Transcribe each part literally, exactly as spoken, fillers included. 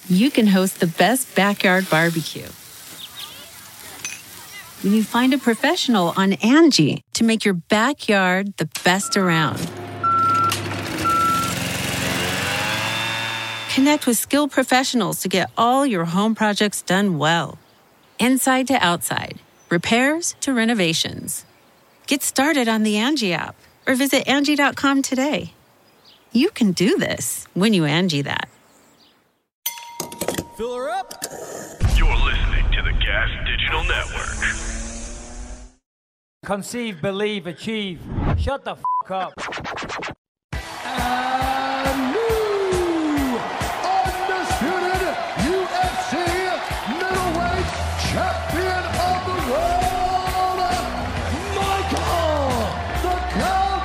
you can host the best backyard barbecue. When you find a professional on Angie to make your backyard the best around. Connect with skilled professionals to get all your home projects done well. Inside to outside, repairs to renovations. Get started on the Angie app or visit Angie dot com today. You can do this when you Angie that. Fill her up. You're listening to the Gas Digital Network. Conceive, believe, achieve. Shut the f*** up. And new undisputed U F C middleweight champion of the world, Michael the Count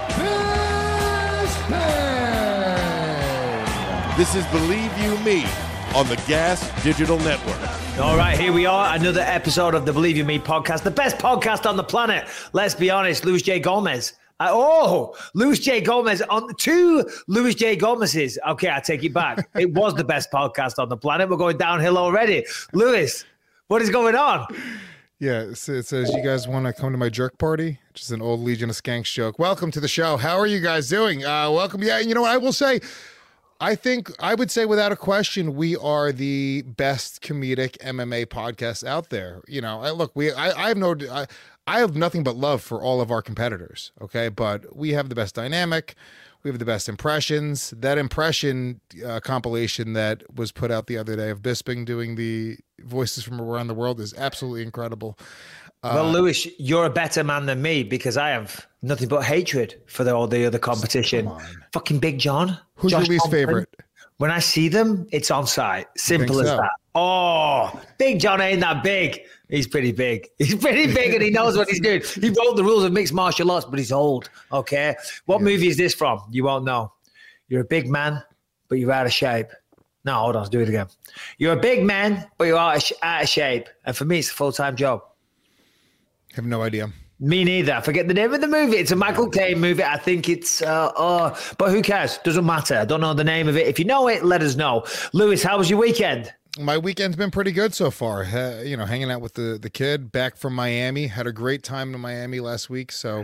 Bisping. This is Believe You Me on the Gas Digital Network. All right, here we are, another episode of the Believe You Me podcast, the best podcast on the planet. Let's be honest, Luis J. Gomez. Uh, oh, Luis J. Gomez on two Luis J. Gomez's. Okay, I take it back. It was the best podcast on the planet. We're going downhill already. Luis, what is going on? Yeah, it says, you guys want to come to my jerk party? Which is an old Legion of Skanks joke. Welcome to the show. How are you guys doing? Uh, welcome. Yeah, you know what I will say? I think I would say without a question, we are the best comedic M M A podcast out there. You know, I, look, we I, I have no I, I have nothing but love for all of our competitors. Okay, but we have the best dynamic. We have the best impressions. That impression uh, compilation that was put out the other day of Bisping doing the voices from around the world is absolutely incredible. Uh, well, Luis, you're a better man than me because I have nothing but hatred for the, all the other competition. Fucking Big John. Who's Josh your least Thompson. favorite? When I see them, it's on site. Simple as so? that. Oh, Big John ain't that big. He's pretty big. He's pretty big and he knows what he's doing. He wrote the rules of mixed martial arts, but he's old. Okay. What yeah. movie is this from? You won't know. You're a big man, but you're out of shape. No, hold on. Let's do it again. You're a big man, but you're out of, sh- out of shape. And for me, it's a full-time job. I have no idea. Me neither. I forget the name of the movie. It's a Michael Caine movie. I think it's, uh, oh, but who cares? Doesn't matter. I don't know the name of it. If you know it, let us know. Luis, how was your weekend? My weekend's been pretty good so far. Uh, you know, hanging out with the, the kid, back from Miami. Had a great time in Miami last week. So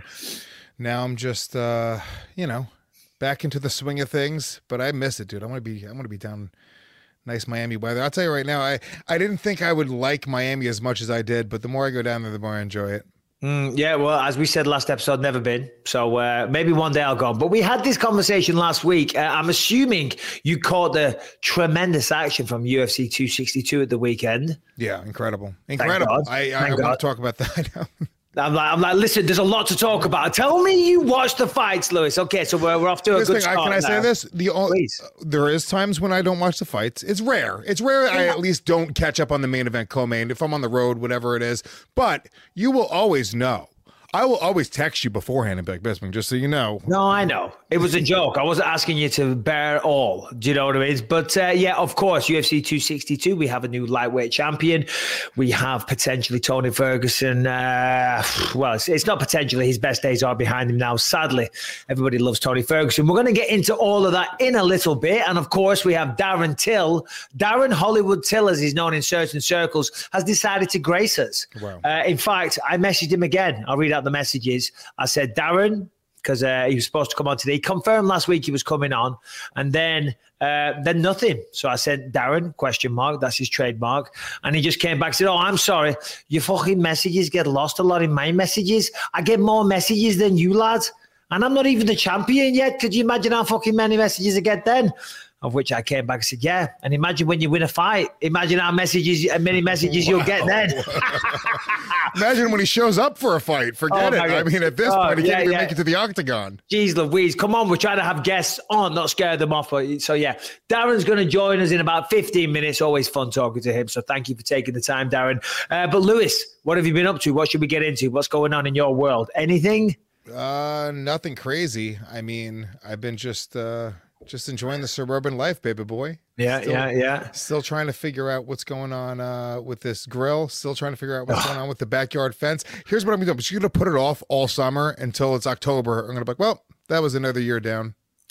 now I'm just, uh, you know, back into the swing of things. But I miss it, dude. I want to be, I want to be down. Nice Miami weather. I'll tell you right now, I, I didn't think I would like Miami as much as I did, but the more I go down there, the more I enjoy it. Mm, yeah, well, as we said last episode, never been. So uh, maybe one day I'll go. But we had this conversation last week. Uh, I'm assuming you caught the tremendous action from U F C two sixty-two at the weekend. Yeah, incredible. Incredible. I, I, I want to talk about that. I'm like, I'm like, listen, there's a lot to talk about. Tell me you watched the fights, Luis. Okay, so we're, we're off to a this good thing, start Can I now. say this? The only, uh, there is times when I don't watch the fights. It's rare. It's rare I at least don't catch up on the main event, co-main, if I'm on the road, whatever it is. But you will always know. I will always text you beforehand and be like, Bisping, just so you know. No, I know. It was a joke. I wasn't asking you to bear all. Do you know what I mean? But uh, yeah, of course, U F C two sixty-two, we have a new lightweight champion. We have potentially Tony Ferguson. Uh, well, it's, it's not potentially. His best days are behind him now. Sadly, everybody loves Tony Ferguson. We're going to get into all of that in a little bit. And of course, we have Darren Till. Darren Hollywood Till, as he's known in certain circles, has decided to grace us. Wow. Uh, in fact, I messaged him again. I'll read out the messages. I said, Darren, because uh, he was supposed to come on today. He confirmed last week he was coming on, and then uh, then nothing. So I said, Darren, question mark, that's his trademark. And he just came back and said, oh, I'm sorry. Your fucking messages get lost a lot in my messages. I get more messages than you lads. And I'm not even the champion yet. Could you imagine how fucking many messages I get then? Of which I came back and said, yeah. And imagine when you win a fight. Imagine how messages, how many messages wow. you'll get then. Imagine when he shows up for a fight. Forget oh, it. I mean, at this oh, point, he yeah, can't even yeah. make it to the octagon. Jeez Louise. Come on, we're trying to have guests on, not scare them off. So, yeah, Darren's going to join us in about fifteen minutes. Always fun talking to him. So thank you for taking the time, Darren. Uh, but, Luis, what have you been up to? What should we get into? What's going on in your world? Anything? Uh, nothing crazy. I mean, I've been just... Uh... Just enjoying the suburban life, baby boy. Yeah, still, yeah, yeah. Still trying to figure out what's going on uh, with this grill. Still trying to figure out what's going on with the backyard fence. Here's what I'm going to do. I'm just going to put it off all summer until it's October. I'm going to be like, well, that was another year down.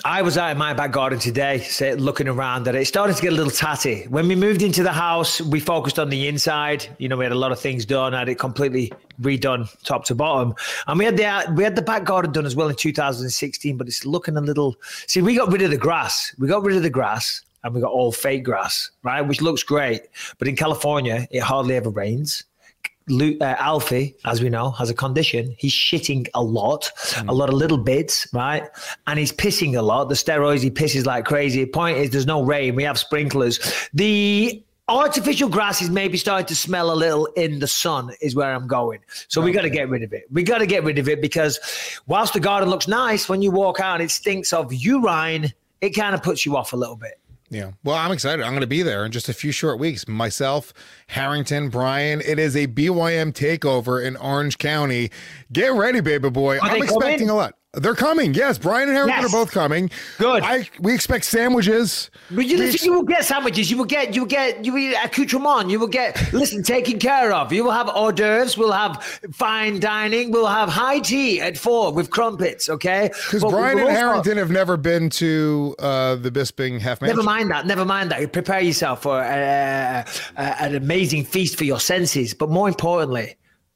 I was out in my back garden today, say, looking around at it. It started to get a little tatty. When we moved into the house, we focused on the inside. You know, we had a lot of things done. I had it completely redone top to bottom. And we had the we had the back garden done as well in two thousand sixteen, but it's looking a little... See, we got rid of the grass. We got rid of the grass and we got all fake grass, right? Which looks great. But in California, it hardly ever rains. Uh, Alfie, as we know, has a condition. He's shitting a lot, mm. a lot of little bits, right? And he's pissing a lot. The steroids, he pisses like crazy. Point is, there's no rain. We have sprinklers. The artificial grass is maybe starting to smell a little in the sun is where I'm going. So okay. we got to get rid of it. We got to get rid of it because whilst the garden looks nice, when you walk out and it stinks of urine, it kind of puts you off a little bit. Yeah. Well, I'm excited. I'm going to be there in just a few short weeks. Myself, Harrington, Brian. It is a B Y M takeover in Orange County. Get ready, baby boy. Are I'm expecting coming? a lot. They're coming. Yes, Brian and Harrington yes. are both coming. Good. I we expect sandwiches. But you, we listen, ex- you will get sandwiches. You will get you will get you will get accoutrement. You will get listen taken care of. You will have hors d'oeuvres. We'll have fine dining. We'll have high tea at four with crumpets. Okay. Because Brian and also, Harrington have never been to uh, the Bisping Half Marathon. Never mind that. Never mind that. Prepare yourself for uh, uh, an amazing feast for your senses. But more importantly,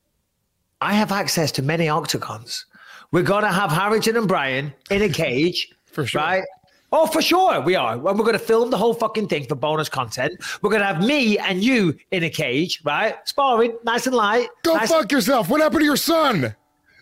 I have access to many octagons. We're going to have Harrington and Brian in a cage. For sure. Right? Oh, for sure we are. And we're going to film the whole fucking thing for bonus content. We're going to have me and you in a cage, right? Sparring, nice and light. Go nice fuck yourself. What happened to your son?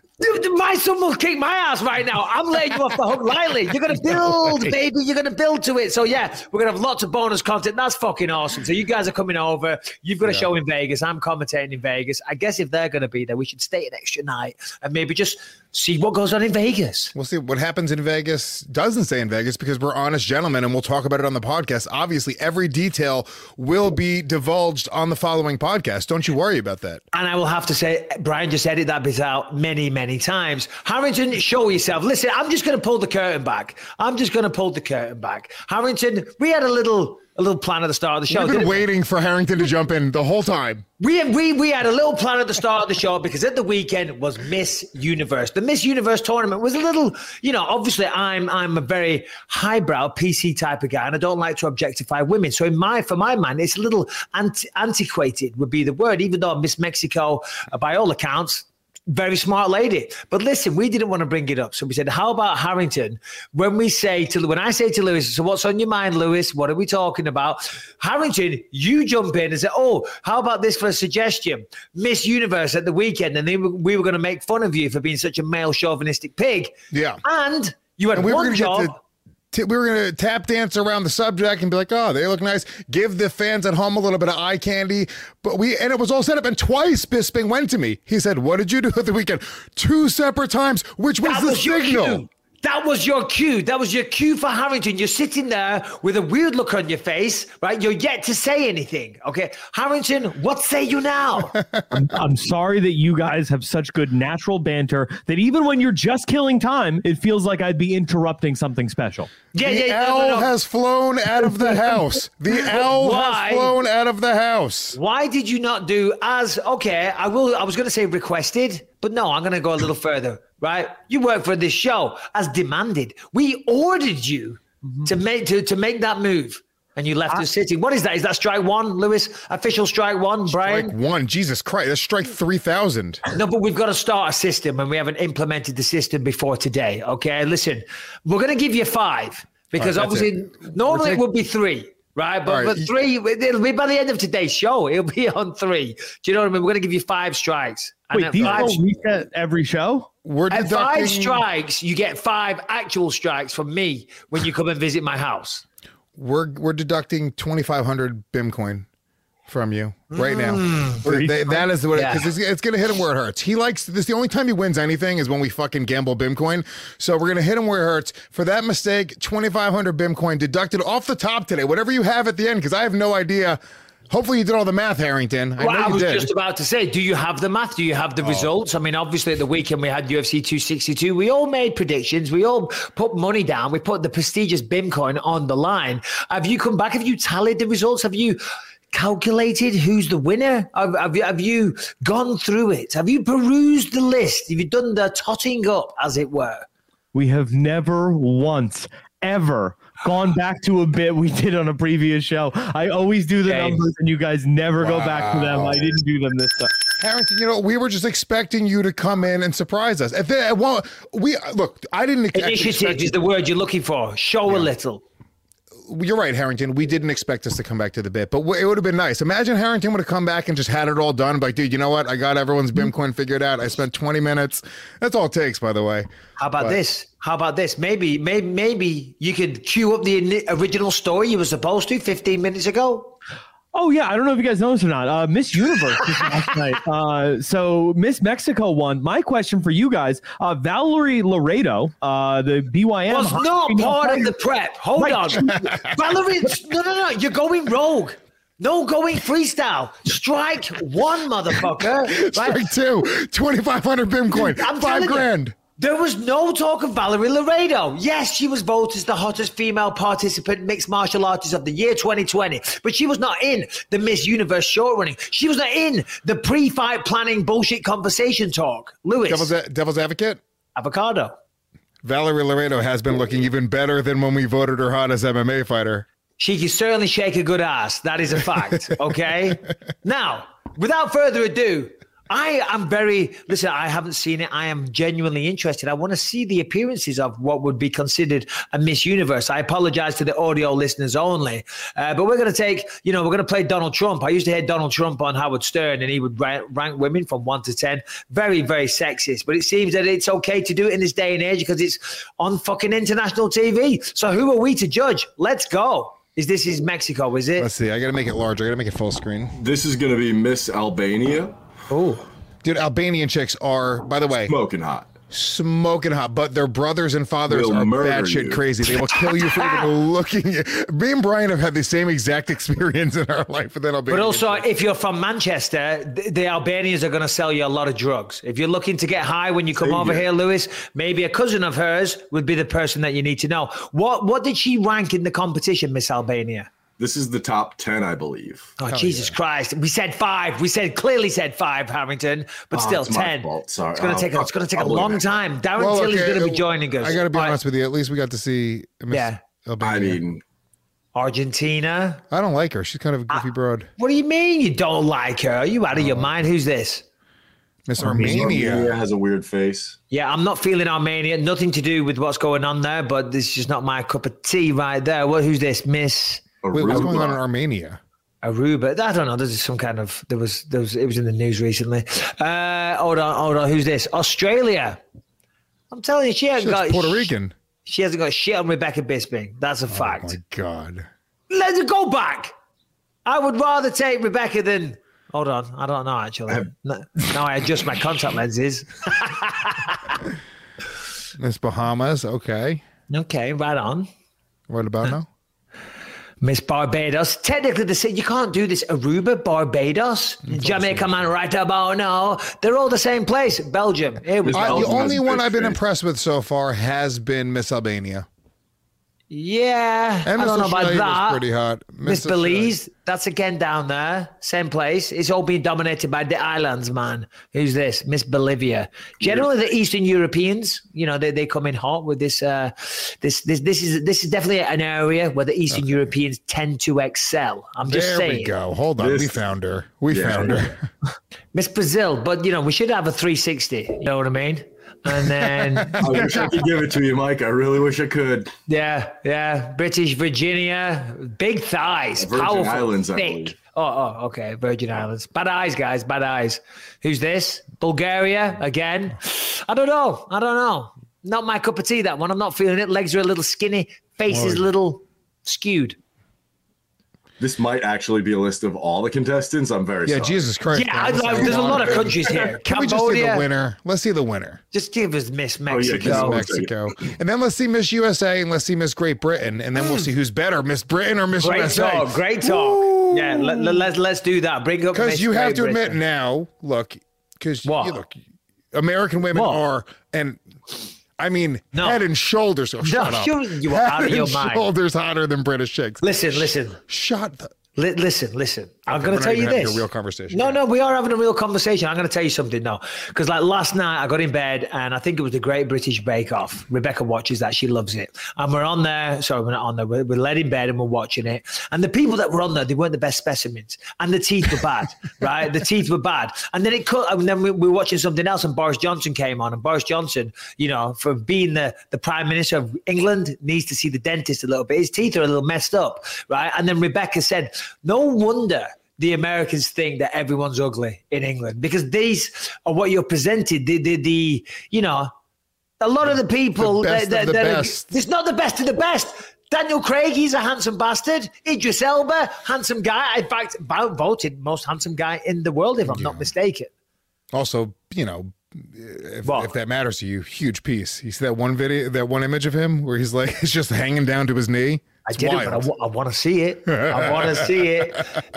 My son will kick my ass right now. I'm letting you off the hook lightly. You're going to build, baby. You're going to build to it. So, yeah, we're going to have lots of bonus content. That's fucking awesome. So you guys are coming over. You've got a yeah. show in Vegas. I'm commentating in Vegas. I guess if they're going to be there, we should stay an extra night and maybe just see what goes on in Vegas. We'll see what happens in Vegas doesn't stay in Vegas because we're honest gentlemen and we'll talk about it on the podcast. Obviously, every detail will be divulged on the following podcast. Don't you worry about that. And I will have to say, Brian just edited that bit out many, many times. Harrington, show yourself. Listen, I'm just going to pull the curtain back. I'm just going to pull the curtain back. Harrington, we had a little... A little plan at the start of the show. We've been waiting we? for Harrington to jump in the whole time. We, we we had a little plan at the start of the show because at the weekend was Miss Universe. The Miss Universe tournament was a little, you know, obviously I'm I'm a very highbrow P C type of guy and I don't like to objectify women. So in my for my mind, it's a little anti- antiquated would be the word, even though Miss Mexico, uh, by all accounts, very smart lady. But listen, we didn't want to bring it up. So we said, how about Harrington? When we say to, when I say to Lewis, so what's on your mind, Lewis? What are we talking about? Harrington, you jump in and say, oh, how about this for a suggestion? Miss Universe at the weekend. And then we were going to make fun of you for being such a male chauvinistic pig. Yeah. And you had and we one were job. To- T- we were going to tap dance around the subject and be like, oh, they look nice. Give the fans at home a little bit of eye candy. But we, and it was all set up. And twice Bisping went to me. He said, what did you do at the weekend? Two separate times, which was that the was signal. That was your cue. That was your cue for Harrington. You're sitting there with a weird look on your face, right? You're yet to say anything. Okay. Harrington, what say you now? I'm, I'm sorry that you guys have such good natural banter that even when you're just killing time, it feels like I'd be interrupting something special. Yeah, the yeah, owl no, no, no. has flown out of the house. The owl Why? has flown out of the house. Why did you not do as, okay, I will, I was going to say requested, but no, I'm going to go a little further, right? You work for this show as demanded. We ordered you mm-hmm. to make, to, to make that move. And you left I, us sitting. What is that? Is that strike one, Lewis? Official strike one, Brian? Strike one. Jesus Christ. That's strike three thousand. No, but we've got to start a system and we haven't implemented the system before today. Okay, listen, we're going to give you five because right, obviously it. normally take- it would be three. Right, but, right. but three, it'll be by the end of today's show. It'll be on three. Do you know what I mean? We're going to give you five strikes. Wait, these five, don't reset every show? We're At deducting... five strikes, you get five actual strikes from me when you come and visit my house. We're we're deducting twenty-five hundred B I M coin from you right now. Mm, they, that is what yeah. it, it's, it's going to hit him where it hurts. He likes this. The only time he wins anything is when we fucking gamble B I M coin. So we're going to hit him where it hurts for that mistake. twenty-five hundred B I M coin deducted off the top today. Whatever you have at the end, because I have no idea. Hopefully you did all the math, Harrington. I, well, know you I was did. just about to say, do you have the math? Do you have the oh. results? I mean, obviously at the weekend we had U F C two sixty-two. We all made predictions. We all put money down. We put the prestigious B I M coin on the line. Have you come back? Have you tallied the results? Have you calculated who's the winner? Have, have, you, have you gone through it? Have you perused the list? Have you done the totting up, as it were? We have never once ever gone back to a bit we did on a previous show. I always do the Okay. numbers, and you guys never go back to them. Wow. I didn't do them this time. Harrington, you know, we were just expecting you to come in and surprise us. If they, well, we look, I didn't actually Initiative expect is the word you're looking for. Show a little. You're right, Harrington. We didn't expect us to come back to the bit, but it would have been nice. Imagine Harrington would have come back and just had it all done. Like, dude, you know what? I got everyone's BIMcoin figured out. I spent twenty minutes. That's all it takes, by the way. How about But- this? How about this? Maybe, maybe, maybe you could cue up the ini- original story you were supposed to fifteen minutes ago. Oh, yeah. I don't know if you guys know this or not. Uh, Miss Universe was last night. Uh, so Miss Mexico won. My question for you guys, uh, Valerie Laredo, uh, the B Y M. Was not part of the prep. Hold Right. on. Valerie, no, no, no. You're going rogue. No going freestyle. Strike one, motherfucker. Right? Strike two, twenty-five hundred BIMcoin, I'm five telling you. grand. There was no talk of Valerie Laredo. Yes, she was voted as the hottest female participant mixed martial artist of the year twenty twenty, but she was not in the Miss Universe short running. She was not in the pre-fight planning bullshit conversation talk. Lewis, Devil's, devil's advocate. avocado. Valerie Laredo has been looking even better than when we voted her hot as M M A fighter. She can certainly shake a good ass. That is a fact. Okay. Now, without further ado, I am very, listen, I haven't seen it. I am genuinely interested. I want to see the appearances of what would be considered a Miss Universe. I apologize to the audio listeners only, uh, but we're going to take, you know, we're going to play Donald Trump. I used to hear Donald Trump on Howard Stern, and he would rank, rank women from one to ten. Very, very sexist. But it seems that it's okay to do it in this day and age because it's on fucking international T V. So who are we to judge? Let's go. Is this is Mexico, is it? Let's see. I got to make it larger. I got to make it full screen. This is going to be Miss Albania. Oh. Dude, Albanian chicks are, by the way, Smoking hot. smoking hot, but their brothers and fathers Will are murder batshit you. crazy. They will kill you for even looking at. Me and Brian have had the same exact experience in our life, but then Albanian But also, chicks. if you're from Manchester, the, the Albanians are going to sell you a lot of drugs. If you're looking to get high when you come Same over here. here, Lewis, maybe a cousin of hers would be the person that you need to know. What What did she rank in the competition, Miss Albania? This is the top ten, I believe. Oh, Jesus Christ. We said five. We said clearly said five, Harrington, but Oh, still it's my ten. fault. Sorry. It's going to I'll- take, a- it's gonna take a I'll believe long it. time. Darren Well, Tilley's okay, going to be uh, joining us. I got to be All right. honest with you. At least we got to see Miss Yeah. Albania. I mean, Argentina. I don't like her. She's kind of a goofy broad. What do you mean you don't like her? Are you out of your mind? Who's this? Miss Armenia Armenia. has a weird face. Yeah, I'm not feeling Armenia. Nothing to do with what's going on there, but this is just not my cup of tea right there. What? Who's this? Miss Wait, what's going on in Aruba. Armenia? Aruba. I don't know. There's some kind of there was there was it was in the news recently. Uh, hold on, hold on. Who's this? Australia. I'm telling you, she hasn't She's got Puerto sh- Rican. She hasn't got shit on Rebecca Bisping. That's a Oh fact. my God. Let's go back. I would rather take Rebecca than. Hold on, I don't know actually. No, now I adjust my contact lenses. Miss Bahamas. Okay. Okay, right on. What about now? Miss Barbados. Technically, the you can't do this. Aruba, Barbados, Jamaica, man, right about now. They're all the same place. Belgium. Here we Miss I, go. the Belgium has only a one big I've been face. impressed with so far has been Miss Albania. Yeah, And I Miss don't know about Australia was that. pretty hot. Miss Miss Australia. Belize, that's again down there, same place. It's all being dominated by the islands, man. Who's this? Miss Bolivia. Generally, the Eastern Europeans, you know, they, they come in hot with this. Uh, this this this is this is definitely an area where the Eastern Europeans tend to excel. I'm just There saying. we go. Hold on. This- we found her. We Yeah. found her. Miss Brazil, but you know, we should have a three sixty. You know what I mean? And then. I wish I could give it to you, Mike. I really wish I could. Yeah, yeah. British Virginia, big thighs, Virgin powerful, Islands, I thick. believe. Oh, oh, okay. Virgin Islands. Bad eyes, guys. Bad eyes. Who's this? Bulgaria again? I don't know. I don't know. Not my cup of tea, that one. I'm not feeling it. Legs are a little skinny. Face is a little skewed. This might actually be a list of all the contestants. I'm very Yeah, sorry. Jesus Christ. Yeah, man. I, Let's I, see there's a the lot of winner. countries here. Can we just see the Cambodia. winner? Let's see the winner. Just give us Miss yeah, Mexico. give us Mexico. And then let's see Miss U S A and let's see Miss Great Britain. And then we'll see who's better, Miss Britain or Miss Great U S A. talk. Great talk. Yeah, let, let, let's, let's do that. Bring up Because Miss you have Great to admit Britain. now, look, because What? you look, American women What? are, and I mean, No. head and shoulders. Oh, shut up. you- you are Head out of your and mind. shoulders hotter than British chicks. Listen, listen. Shut the. Li- listen, listen. I'm Okay, going we're to not tell you even having this. a real conversation. No, Yeah. no, we are having a real conversation. I'm going to tell you something now. Because like last night, I got in bed and I think it was the Great British Bake Off. Rebecca watches that. She loves it. And we're on there. Sorry, we're not on there. We're, we're led in bed and we're watching it. And the people that were on there, they weren't the best specimens. And the teeth were bad, right? The teeth were bad. And then it cut. And then we, we were watching something else and Boris Johnson came on. And Boris Johnson, you know, for being the, the Prime Minister of England, needs to see the dentist a little bit. His teeth are a little messed up, right? And then Rebecca said, no wonder the Americans think that everyone's ugly in England because these are what you're presented. The, the, the you know, a lot of the people, The best that, of the that, best. Are, it's not the best of the best. Daniel Craig, he's a handsome bastard. Idris Elba, handsome guy. In fact, voted most handsome guy in the world, if I'm not mistaken. Also, you know, if, What? if that matters to you, huge piece. You see that one video, that one image of him where he's like, it's just hanging down to his knee. I It's did wild. it, but I, w- I want to see it. I want to see it.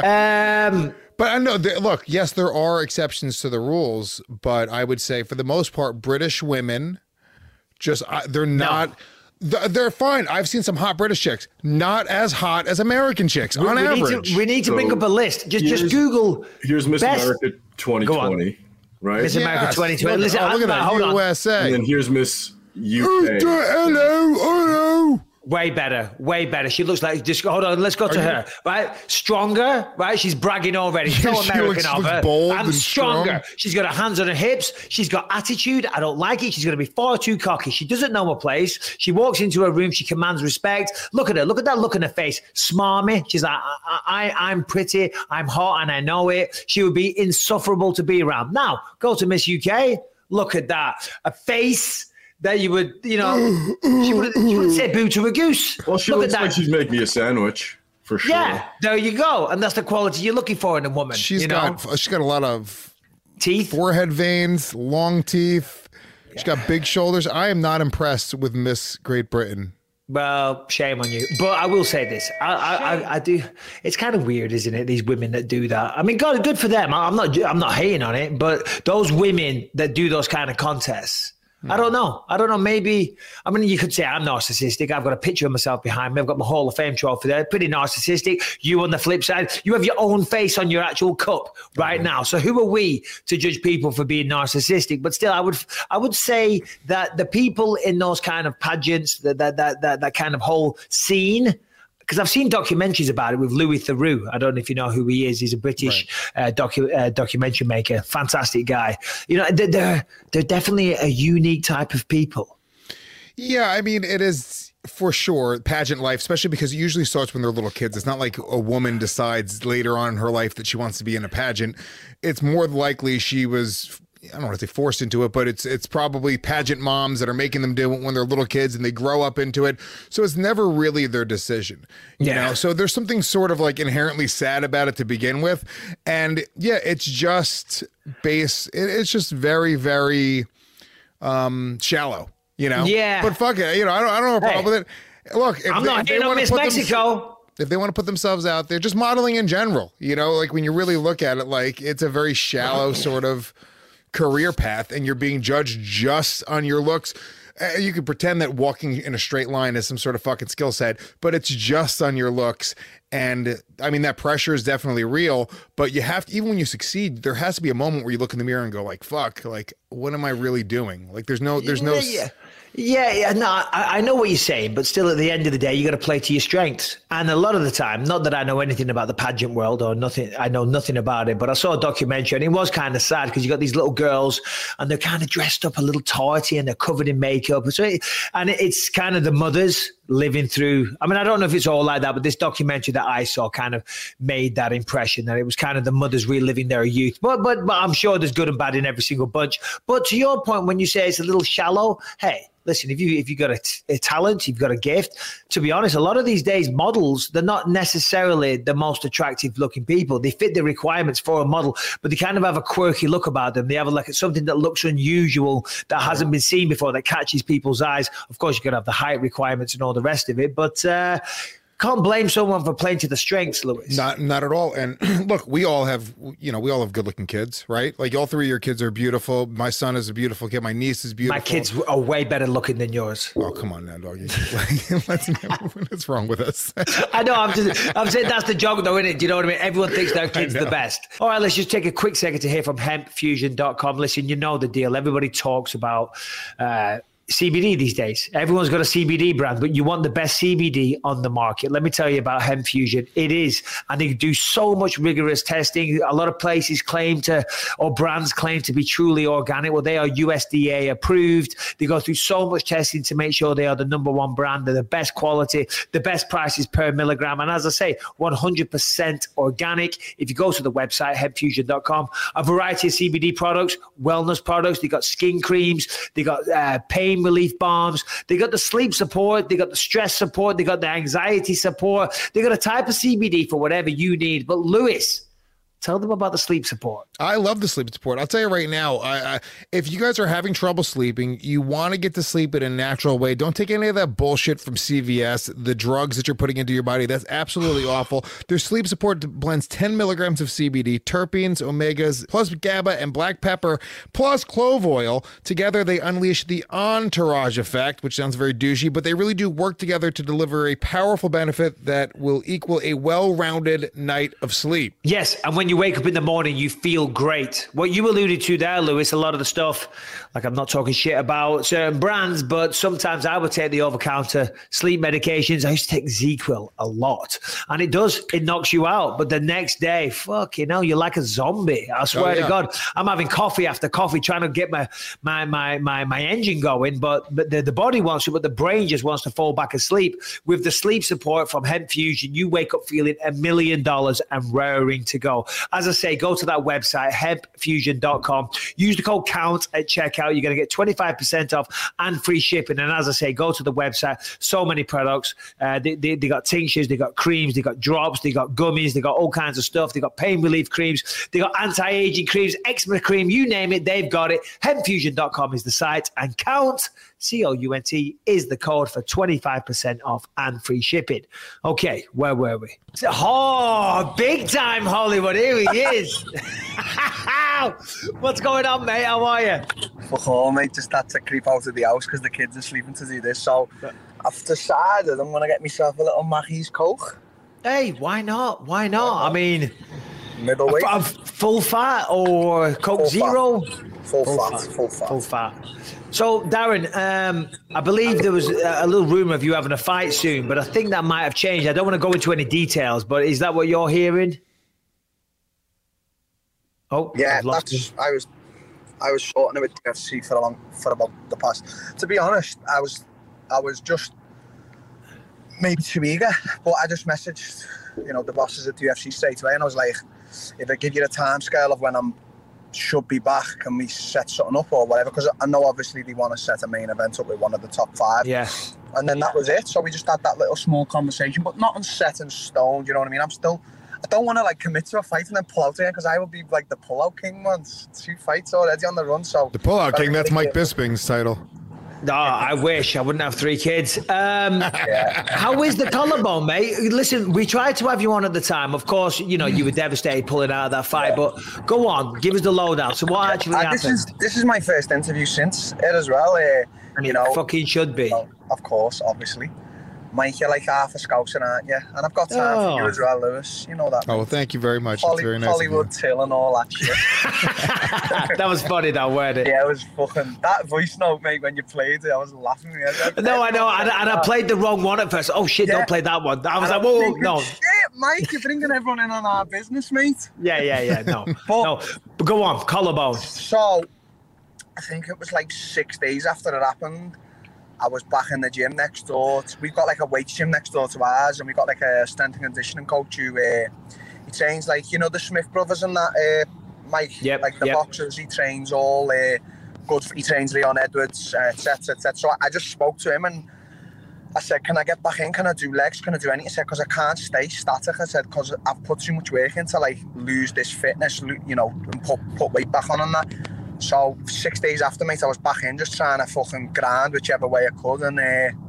Um, But I know, that, look, yes, there are exceptions to the rules, but I would say for the most part, British women, just uh, they're not. th- They're fine. I've seen some hot British chicks, not as hot as American chicks on we average. Need to, we need to bring So, up a list. Just just here's- Google. Here's Miss best- America twenty twenty, right? Miss America Yes. twenty twenty. Look, Listen, oh, look at I'm- that, hold on. U S A. And then here's Miss U K. Hello, hello. Way better, way better. She looks like just hold on. Let's go to her. Right, stronger. Right, she's bragging already. So She American looks- of looks her. bold I'm and stronger. strong. She's got her hands on her hips. She's got attitude. I don't like it. She's going to be far too cocky. She doesn't know her place. She walks into her room. She commands respect. Look at her. Look at that look in her face. Smarmy. She's like, I, I, I'm pretty. I'm hot, and I know it. She would be insufferable to be around. Now go to Miss U K. Look at that. A face that you would, you know, she would she would say boo to a goose. Well, she Look looks at like that. she'd make me a sandwich for sure. Yeah, there you go. And that's the quality you're looking for in a woman. She's you know? got she's got a lot of teeth. forehead veins, long teeth. She's got big shoulders. I am not impressed with Miss Great Britain. Well, shame on you. But I will say this. I, I, I, I do. It's kind of weird, isn't it? These women that do that. I mean, God, good for them. I'm not. I'm not hating on it. But those women that do those kind of contests. I don't know. I don't know. Maybe, I mean, you could say I'm narcissistic. I've got a picture of myself behind me. I've got my Hall of Fame trophy there. Pretty narcissistic. You on the flip side, you have your own face on your actual cup right now. So who are we to judge people for being narcissistic? But still, I would I would say that the people in those kind of pageants, that that that that, that kind of whole scene, because I've seen documentaries about it with Louis Theroux. I don't know if you know who he is. He's a British uh, docu- uh, documentary maker. Fantastic guy. You know, they're, they're they're definitely a unique type of people. Yeah, I mean, it is for sure pageant life, especially because it usually starts when they're little kids. It's not like a woman decides later on in her life that she wants to be in a pageant. It's more likely she was, I don't want to say forced into it, but it's it's probably pageant moms that are making them do it when they're little kids and they grow up into it. So it's never really their decision, you Yeah. know? So there's something sort of like inherently sad about it to begin with. And yeah, it's just base. It, it's just very, very um, shallow, you know? Yeah. But fuck it. You know, I don't, I don't have a Hey, problem with it. Look, if I'm they, not if they hating on wanna Miss put them- Mexico. if they want to put themselves out there, just modeling in general, you know, like when you really look at it, like it's a very shallow sort of career path and you're being judged just on your looks. Uh, you could pretend that walking in a straight line is some sort of fucking skill set, but it's just on your looks. And I mean, that pressure is definitely real, but you have to, even when you succeed, there has to be a moment where you look in the mirror and go like, fuck, like, what am I really doing? Like there's no, there's no, Yeah, yeah. Yeah, yeah, no, I, I know what you're saying, but still at the end of the day, you got to play to your strengths. And a lot of the time, not that I know anything about the pageant world or nothing, I know nothing about it, but I saw a documentary and it was kind of sad because you got these little girls and they're kind of dressed up a little tarty and they're covered in makeup. So it, and it's kind of the mothers living through, I mean, I don't know if it's all like that, but this documentary that I saw kind of made that impression that it was kind of the mothers reliving their youth. But, but, but I'm sure there's good and bad in every single bunch. But to your point, when you say it's a little shallow, hey, listen, if you if you got a, t- a talent, you've got a gift. To be honest, a lot of these days models, they're not necessarily the most attractive looking people. They fit the requirements for a model, but they kind of have a quirky look about them. They have like something that looks unusual, that hasn't been seen before, that catches people's eyes. Of course, you got to have the height requirements and all the rest of it. But uh, can't blame someone for playing to the strengths, Lewis. Not, not at all. And look, we all have, you know, we all have good-looking kids, right? Like all three of your kids are beautiful. My son is a beautiful kid. My niece is beautiful. My kids are way better looking than yours. Oh, come on now, dog. What's wrong with us? I know. I'm just. I'm saying that's the joke, though, isn't it? Do you know what I mean? Everyone thinks their kid's the best. All right, let's just take a quick second to hear from hemp fusion dot com. Listen, you know the deal. Everybody talks about uh, C B D these days. Everyone's got a C B D brand, but you want the best C B D on the market. Let me tell you about Hemp Fusion. It is, and they do so much rigorous testing. A lot of places claim to, or brands claim to be truly organic. Well, they are U S D A approved. They go through so much testing to make sure they are the number one brand. They're the best quality, the best prices per milligram. And as I say, one hundred percent organic. If you go to the website, hemp fusion dot com, a variety of C B D products, wellness products. They got skin creams. They got uh, pain relief balms. They got the sleep support. They got the stress support. They got the anxiety support. They got a type of C B D for whatever you need. But Lewis, tell them about the sleep support. I love the sleep support. I'll tell you right now, I, I, if you guys are having trouble sleeping, you want to get to sleep in a natural way. Don't take any of that bullshit from C V S, the drugs that you're putting into your body. That's absolutely awful. Their sleep support blends ten milligrams of C B D, terpenes, omegas, plus GABA and black pepper, plus clove oil. Together, they unleash the entourage effect, which sounds very douchey, but they really do work together to deliver a powerful benefit that will equal a well-rounded night of sleep. Yes, and when you wake up in the morning, you feel great. What you alluded to there, Lewis, a lot of the stuff, like I'm not talking shit about certain brands, but sometimes I would take the over-counter sleep medications. I used to take Z-Quil a lot, and it does, it knocks you out. But the next day, fuck, you know, you're like a zombie. I swear oh, yeah. to God, I'm having coffee after coffee, trying to get my my my my, my engine going, but, but the, the body wants to, but the brain just wants to fall back asleep. With the sleep support from Hemp Fusion, you wake up feeling a million dollars and raring to go. As I say, go to that website, hemp fusion dot com. Use the code COUNT at checkout. You're going to get twenty-five percent off and free shipping. And as I say, go to the website. So many products. Uh, they, they, they got tinctures, they got creams, they got drops, they got gummies, they got all kinds of stuff. They got pain relief creams, they got anti-aging creams, eczema cream, you name it, they've got it. hemp fusion dot com is the site. And COUNT, C O U N T, is the code for twenty-five percent off and free shipping. Okay, where were we? Oh, big time Hollywood. Here he is. What's going on, mate? How are you? Fuck all, mate. Just had to creep out of the house because the kids are sleeping to do this. So I've decided I'm going to get myself a little Mackey's Coke. Hey, why not? Why not? I mean, middleweight. A, a full fat or Coke full Zero? Fat. Full, full fat. fat. Full fat. Full fat. So, Darren, um, I believe there was a, a little rumor of you having a fight soon, but I think that might have changed. I don't want to go into any details, but is that what you're hearing? Oh, yeah, that's, I was, I was shorting with D F C for a long, for about the past. To be honest, I was, I was just maybe too eager, but I just messaged, you know, the bosses at D F C straight away, and I was like, if I give you a time scale of when I'm should be back, can we set something up or whatever? Because I know obviously they want to set a main event up with one of the top five. Yeah. And then that was it. So we just had that little small conversation, but nothing set in stone. You know what I mean? I'm still. I don't want to like commit to a fight and then pull out again because I will be like the pull-out king once. Two fights already on the run. So the pull-out king. That's Mike Bisping's title. No, oh, I wish I wouldn't have three kids. Um, yeah. How is the collarbone, mate? Listen, we tried to have you on at the time. Of course, you know, you were devastated pulling out of that fight, yeah. but go on, give us the lowdown. So what actually uh, happened? This is, this is my first interview since it as well. Uh, and you it know, fucking should be. You know, of course, obviously. Mike, you're like half a Scouser, aren't you? And I've got time oh. for you as well, Lewis. You know that. Oh, well, thank you very much. Holly, It's very nice Hollywood Till and all that shit. That was funny, though, weren't it? Yeah, it was fucking... That voice note, mate, when you played it, I was laughing. Like, no, I know, and, and I played the wrong one at first. Oh, shit, yeah. Don't play that one. I was and like, whoa, thinking, no. Shit, Mike, you're bringing everyone in on our business, mate. Yeah, yeah, yeah, no. but, no, but go on, collarbone. So, I think it was like six days after it happened. I was back in the gym next door. We've got like a weights gym next door to ours, and we got like a strength and conditioning coach who uh, he trains like, you know, the Smith brothers and that, uh, Mike, yep, like the yep. boxers. He trains all uh, good. For, he trains Leon Edwards, et cetera, et cetera. So I just spoke to him and I said, "Can I get back in? Can I do legs? Can I do anything?" He said, "Because I can't stay static." I said, "Because I've put too much work into like lose this fitness, you know, and put put weight back on and that." So six days after, mate, I was back in just trying to fucking grind whichever way I could, and uh,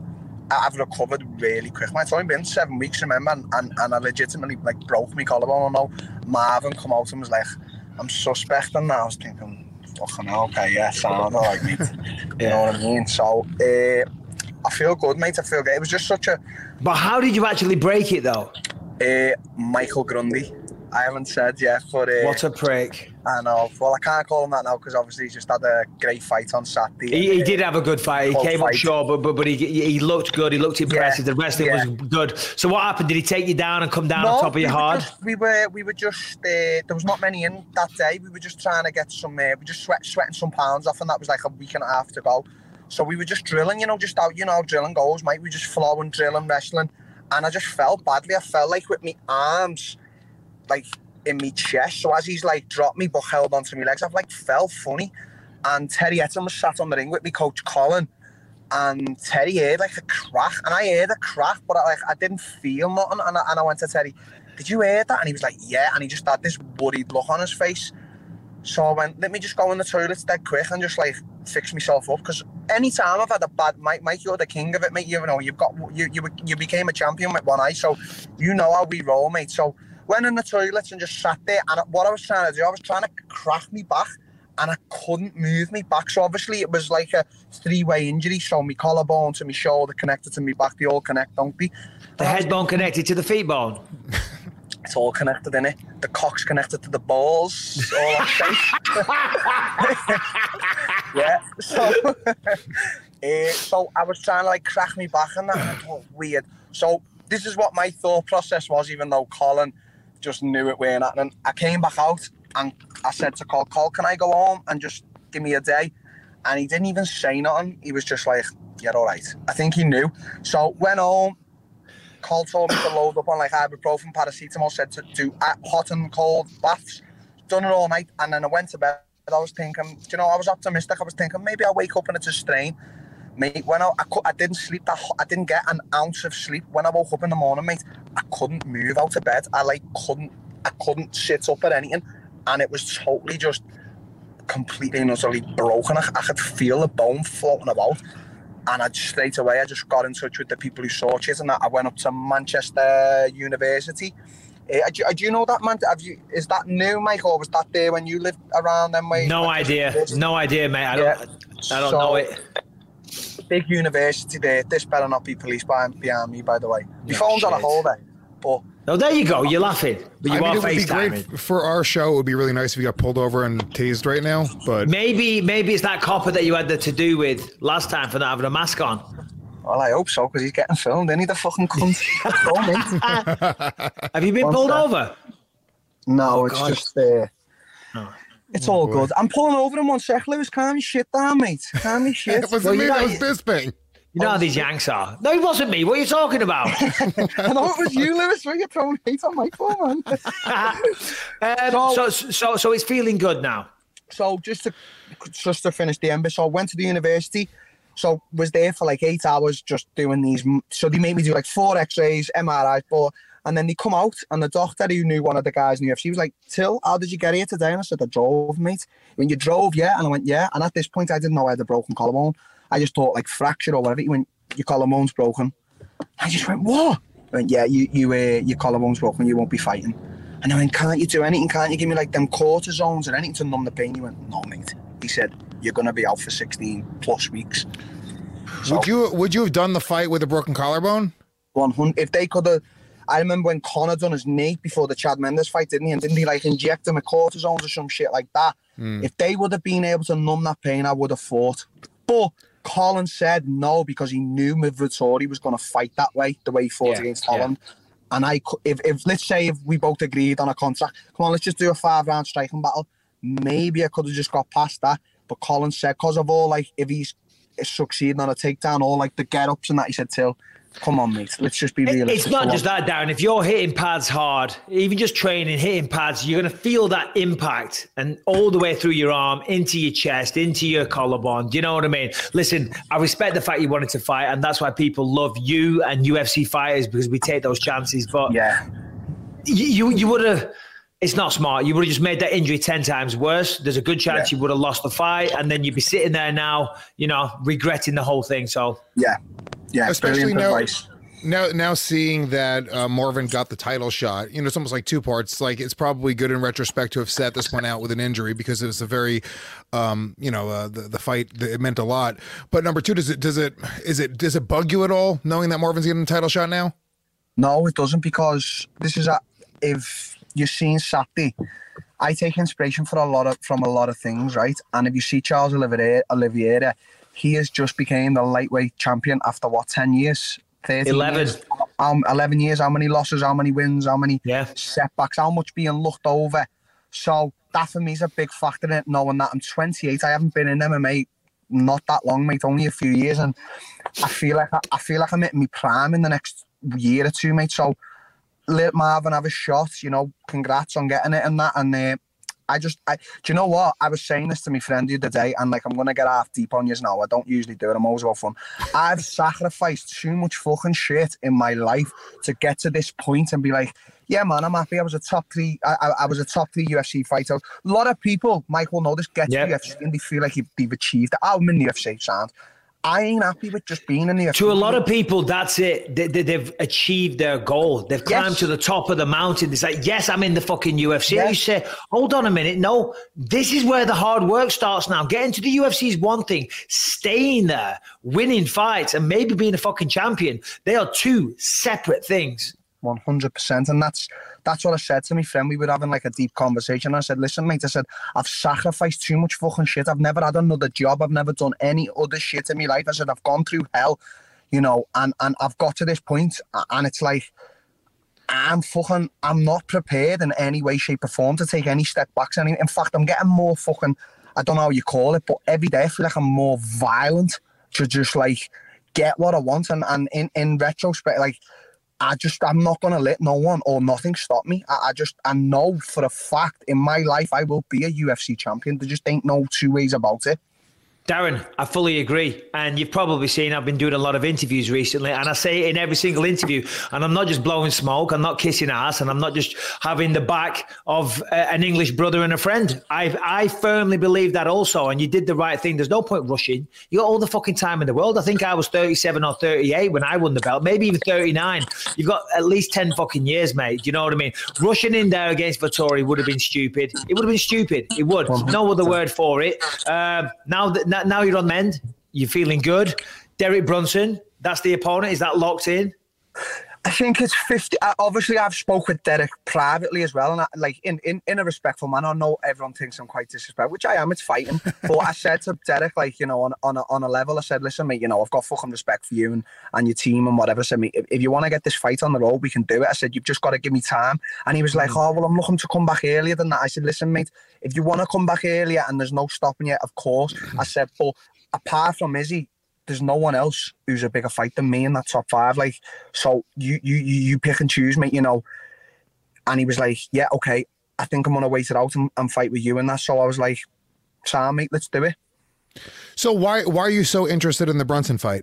I've recovered really quick. It's only been seven weeks, remember, and, and, and I legitimately like broke my collarbone. I know Marvin come out and was like, I'm suspecting that. I was thinking, fucking okay, yeah, sound alright, mate. You know what I mean? So, uh, I feel good, mate. I feel good. It was just such a... But how did you actually break it, though? Uh, Michael Grundy. I haven't said yet, but... Uh, what a prick. I know. Well, I can't call him that now because obviously he just had a great fight on Saturday. He, he did have a good fight. He came fight. up short, but but, but he, he looked good. He looked impressive. Yeah, the wrestling yeah. was good. So what happened? Did he take you down and come down no, on top of we your were hard? Just, we were we were just... Uh, there was not many in that day. We were just trying to get some... Uh, we were just sweat, sweating some pounds off, and that was like a week and a half to go. So we were just drilling, you know, just out, you know, how drilling goes, mate. We just flowing, drilling, wrestling. And I just felt badly. I felt like with me arms, like... in my chest, so as he's like dropped me but held onto my legs, I've like felt funny. And Terry Etten was sat on the ring with me, Coach Colin, and Terry heard like a crack, and I heard a crack, but I, like I didn't feel nothing. And I, and I went to Terry, "Did you hear that?" And he was like, "Yeah," and he just had this worried look on his face. So I went, "Let me just go in the toilets dead quick and just like fix myself up," because any time I've had a bad Mike, Mike, you're the king of it, mate. You know, you've got you you you became a champion with one eye, so you know how we roll, mate. So went in the toilets and just sat there, and what I was trying to do, I was trying to crack me back, and I couldn't move me back. So obviously it was like a three-way injury. So my collarbone to my shoulder connected to me back, they all connect, don't they? The head bone connected to the feet bone. It's all connected, innit? The cock's connected to the balls. All I'm saying. Yeah. So, uh, so I was trying to like crack me back, and that and oh, weird. So this is what my thought process was, even though Colin just knew it weren't happening. I came back out and I said to Col, Col, can I go home and just give me a day? And he didn't even say nothing. He was just like, yeah, all right. I think he knew. So went home. Col told me to load up on like ibuprofen, paracetamol, said to do hot and cold baths. Done it all night. And then I went to bed. I was thinking, you know, I was optimistic. I was thinking maybe I'll wake up and it's a strain. Mate, when I, I, I didn't sleep that, I didn't get an ounce of sleep. When I woke up in the morning, mate, I couldn't move out of bed. I like couldn't, I couldn't sit up at anything, and it was totally just completely and utterly broken. I, I could feel the bone floating about, and I just, straight away I just got in touch with the people who saw it, and that I went up to Manchester University. Uh, do, do you know that, man? Have you? Is that new, Mike, or was that there when you lived around them way? No idea, no idea, mate. I don't, yeah. I don't so, know it. Big university there. This better not be police behind, behind me, by the way. My oh, phone's shit. on a hold there. But oh, there you go. You're laughing, but you I mean, are FaceTiming. For our show, it would be really nice if you got pulled over and tased right now. But maybe, maybe it's that copper that you had to do with last time for not having a mask on. Well, I hope so, because he's getting filmed. Isn't he, the fucking cunt? Have you been One pulled sec. over? No, oh, it's God. just. Uh, oh. It's all oh, good. I'm pulling over in one sec, Lewis. Calm your shit down, mate. Calm your shit. It wasn't well, me, that was Bisping. You know how these Yanks are. No, it wasn't me. What are you talking about? I know it was you, Lewis. Why are you throwing hate on my phone, man? um, so, so, so, so it's feeling good now. So just to just to finish the embassy, so I went to the university. So was there for like eight hours just doing these. So they made me do like four X-rays, M R Is, four. And then they come out, and the doctor who knew one of the guys in the U F C was like, Till, how did you get here today? And I said, I drove, mate. When you drove, yeah? And I went, yeah. And at this point, I didn't know I had a broken collarbone. I just thought, like, fractured or whatever. He went, your collarbone's broken. I just went, what? I went, yeah, you, you, uh, your collarbone's broken, you won't be fighting. And I went, can't you do anything? Can't you give me, like, them cortisones or anything to numb the pain? He went, no, mate. He said, you're going to be out for sixteen plus weeks. So, would you would you have done the fight with a broken collarbone? one hundred If they could have... I remember when Conor done his knee before the Chad Mendes fight, didn't he? And didn't he like inject him with cortisones or some shit like that? Mm. If they would have been able to numb that pain, I would have fought. But Colin said no because he knew Vittori was going to fight that way, the way he fought yeah, against Holland. Yeah. And I, if, if let's say if we both agreed on a contract, come on, let's just do a five-round striking battle. Maybe I could have just got past that. But Colin said, because of all, like, if he's succeeding on a takedown, all like the get-ups and that, he said, Till, come on, mate. Let's just be realistic. It's not just that, Darren. If you're hitting pads hard, even just training, hitting pads, you're going to feel that impact and all the way through your arm, into your chest, into your collarbone. Do you know what I mean? Listen, I respect the fact you wanted to fight, and that's why people love you and U F C fighters, because we take those chances. But yeah, you you, you would have... It's not smart. You would have just made that injury ten times worse. There's a good chance yeah. you would have lost the fight, and then you'd be sitting there now, you know, regretting the whole thing. So yeah, Yeah, especially brilliant now. advice. Now, now seeing that uh, Marvin got the title shot, you know, it's almost like two parts. Like, it's probably good in retrospect to have sat this one out with an injury because it was a very, um, you know, uh, the the fight, it meant a lot. But number two, does it does it is it does it bug you at all knowing that Marvin's getting the title shot now? No, it doesn't, because this is a if you've seen Saturday, I take inspiration for a lot of from a lot of things, right? And if you see Charles Oliveira, Oliveira he has just became the lightweight champion after what ten years. eleven. Years, um, eleven years, how many losses, how many wins, how many yeah. setbacks, how much being looked over. So that for me is a big factor in it, knowing that I'm twenty-eight. I haven't been in M M A not that long, mate, only a few years. And I feel like I, I feel like I'm hitting my prime in the next year or two, mate. So let Marvin have a shot, you know, congrats on getting it and that. And uh, I just, I, do you know what? I was saying this to my friend the other day, and like, I'm going to get half deep on you now. I don't usually do it. I'm always about fun. I've sacrificed too much fucking shit in my life to get to this point and be like, yeah, man, I'm happy. I was a top three. I, I, I was a top three U F C fighter. A lot of people, Michael, know this, get yep. to the U F C and they feel like they've achieved it. I'm in the U F C, sound. I ain't happy with just being in the U F C. To a lot of people, that's it. They, they, they've achieved their goal. They've climbed yes. to the top of the mountain. It's like, yes, I'm in the fucking U F C. Yes. You say, hold on a minute. No, this is where the hard work starts now. Getting to the U F C is one thing. Staying there, winning fights, and maybe being a fucking champion, they are two separate things. one hundred percent. And that's that's what I said to my friend. We were having like a deep conversation. I said, listen, mate, I said, I've sacrificed too much fucking shit. I've never had another job. I've never done any other shit in my life. I said, I've gone through hell, you know, and, and I've got to this point, and it's like, I'm fucking, I'm not prepared in any way, shape or form to take any step backs. In fact, I'm getting more fucking, I don't know how you call it, but every day I feel like I'm more violent to just like get what I want. And, and in, in retrospect, like, I just, I'm not going to let no one or nothing stop me. I, I just, I know for a fact in my life I will be a U F C champion. There just ain't no two ways about it. Darren, I fully agree. And you've probably seen I've been doing a lot of interviews recently, and I say it in every single interview, and I'm not just blowing smoke, I'm not kissing ass, and I'm not just having the back of uh, an English brother and a friend. I I firmly believe that also, and you did the right thing. There's no point rushing. You got all the fucking time in the world. I think I was thirty-seven or thirty-eight when I won the belt, maybe even thirty-nine. You've got at least ten fucking years, mate. Do you know what I mean? Rushing in there against Vettori would have been stupid. It would have been stupid. It would. No other word for it. Uh, now that Now you're on mend. You're feeling good. Derek Brunson, that's the opponent. Is that locked in? I think it's fifty. Obviously, I've spoke with Derek privately as well, and I, like in, in, in a respectful manner. I know everyone thinks I'm quite disrespectful, which I am. It's fighting, but I said to Derek, like, you know, on on a, on a level, I said, listen, mate, you know, I've got fucking respect for you and, and your team and whatever. I said, mate, if, if you want to get this fight on the road, we can do it. I said, you've just got to give me time. And he was like, oh, well, I'm looking to come back earlier than that. I said, listen, mate, if you want to come back earlier and there's no stopping you, of course. I said, but apart from Izzy, there's no one else who's a bigger fight than me in that top five. Like, so you you you pick and choose, mate, you know. And he was like, yeah, okay, I think I'm going to wait it out and, and fight with you and that. So I was like, Sam, mate, let's do it. So why why are you so interested in the Brunson fight?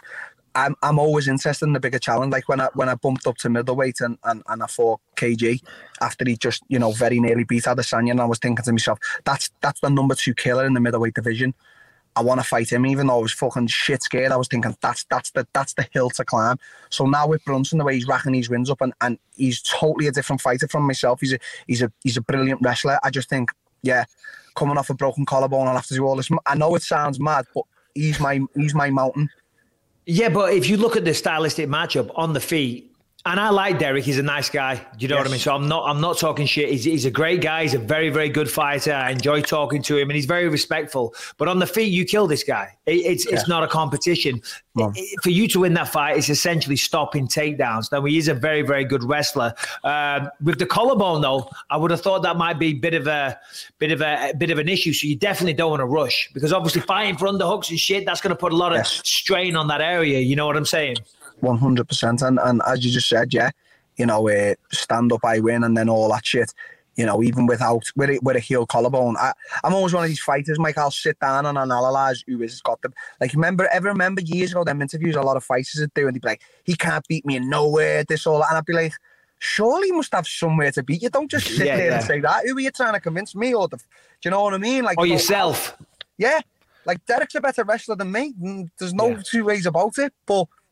I'm I'm always interested in the bigger challenge. Like when I when I bumped up to middleweight and, and, and I fought K G after he just, you know, very nearly beat Adesanya, and I was thinking to myself, that's that's the number two killer in the middleweight division. I want to fight him, even though I was fucking shit scared. I was thinking that's that's the that's the hill to climb. So now with Brunson, the way he's racking these wins up, and, and he's totally a different fighter from myself. He's a he's a he's a brilliant wrestler. I just think, yeah, coming off a broken collarbone, I'll have to do all this. I know it sounds mad, but he's my he's my mountain. Yeah, but if you look at the stylistic matchup on the feet, and I like Derek, he's a nice guy. Do you know yes. what I mean? So I'm not I'm not talking shit. He's, he's a great guy. He's a very, very good fighter. I enjoy talking to him, and he's very respectful. But on the feet, you kill this guy. It, it's yeah. it's not a competition. It, it, for you to win that fight, it's essentially stopping takedowns. Now, he is a very, very good wrestler. Uh, with the collarbone, though, I would have thought that might be a bit of a bit of a, a bit of an issue. So you definitely don't want to rush, because obviously fighting for underhooks and shit, that's going to put a lot of yes. strain on that area. You know what I'm saying? one hundred percent. And and as you just said, yeah, you know, uh, stand up, I win, and then all that shit. You know, even without with a, with a heel collarbone, I, I'm always one of these fighters, Mike. I'll sit down and analyze who has got them. Like, remember, ever remember years ago, them interviews a lot of fighters would do, and they'd be like, "He can't beat me in nowhere." This all that, and I'd be like, "Surely he must have somewhere to beat you. Don't just sit yeah, there yeah. and say that. Who are you trying to convince me, or the? Do you know what I mean? Like, or yourself? Yeah, like Derek's a better wrestler than me. There's no yeah. two ways about it, but.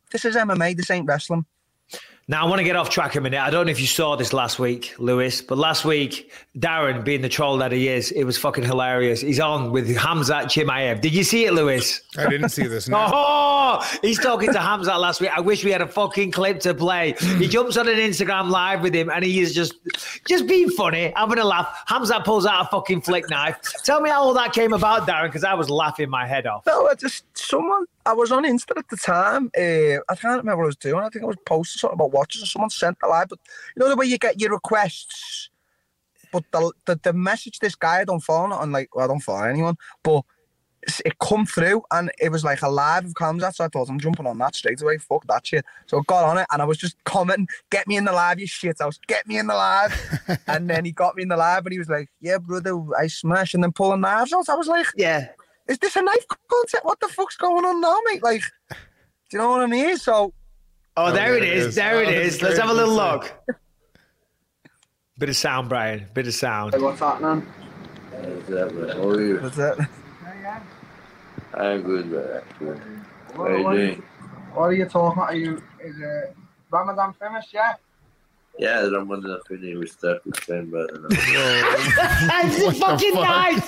This is M M A. This ain't wrestling. Now, I want to get off track a minute. I don't know if you saw this last week, Lewis, but last week, Darren, being the troll that he is, it was fucking hilarious. He's on with Khamzat Chimaev. Did you see it, Lewis? I didn't see this. No. Oh, he's talking to Khamzat last week. I wish we had a fucking clip to play. He jumps on an Instagram live with him, and he is just, just being funny, having a laugh. Khamzat pulls out a fucking flick knife. Tell me how all that came about, Darren, because I was laughing my head off. No, I just someone. I was on Insta at the time. Uh, I can't remember what I was doing. I think I was posting something about watches, or someone sent the live. But you know the way you get your requests. But the the, the message this guy, I don't follow on like well, I don't follow anyone, but it come through and it was like a live of Khamzat. So I thought I'm jumping on that straight away. Fuck that shit. So I got on it and I was just commenting, "Get me in the live, you shit house. Get me in the live." And then he got me in the live, and he was like, "Yeah, brother, I smash," and then pulling knives out. I was like, "Yeah. Is this a knife concept? What the fuck's going on now, mate?" Like, do you know what I mean? So, oh, there, oh, it is. is. There oh, it is. Let's have a little look. Bit of sound, Brian. Bit of sound. Hey, what's happening? What's that, man? How are you? What's that? I'm good, man. Good. What, what, are you, what are you talking about? Are you, is uh, Ramadan finished, yeah? Yeah, the Ramadan finished. We start with ten, but that's fucking nice.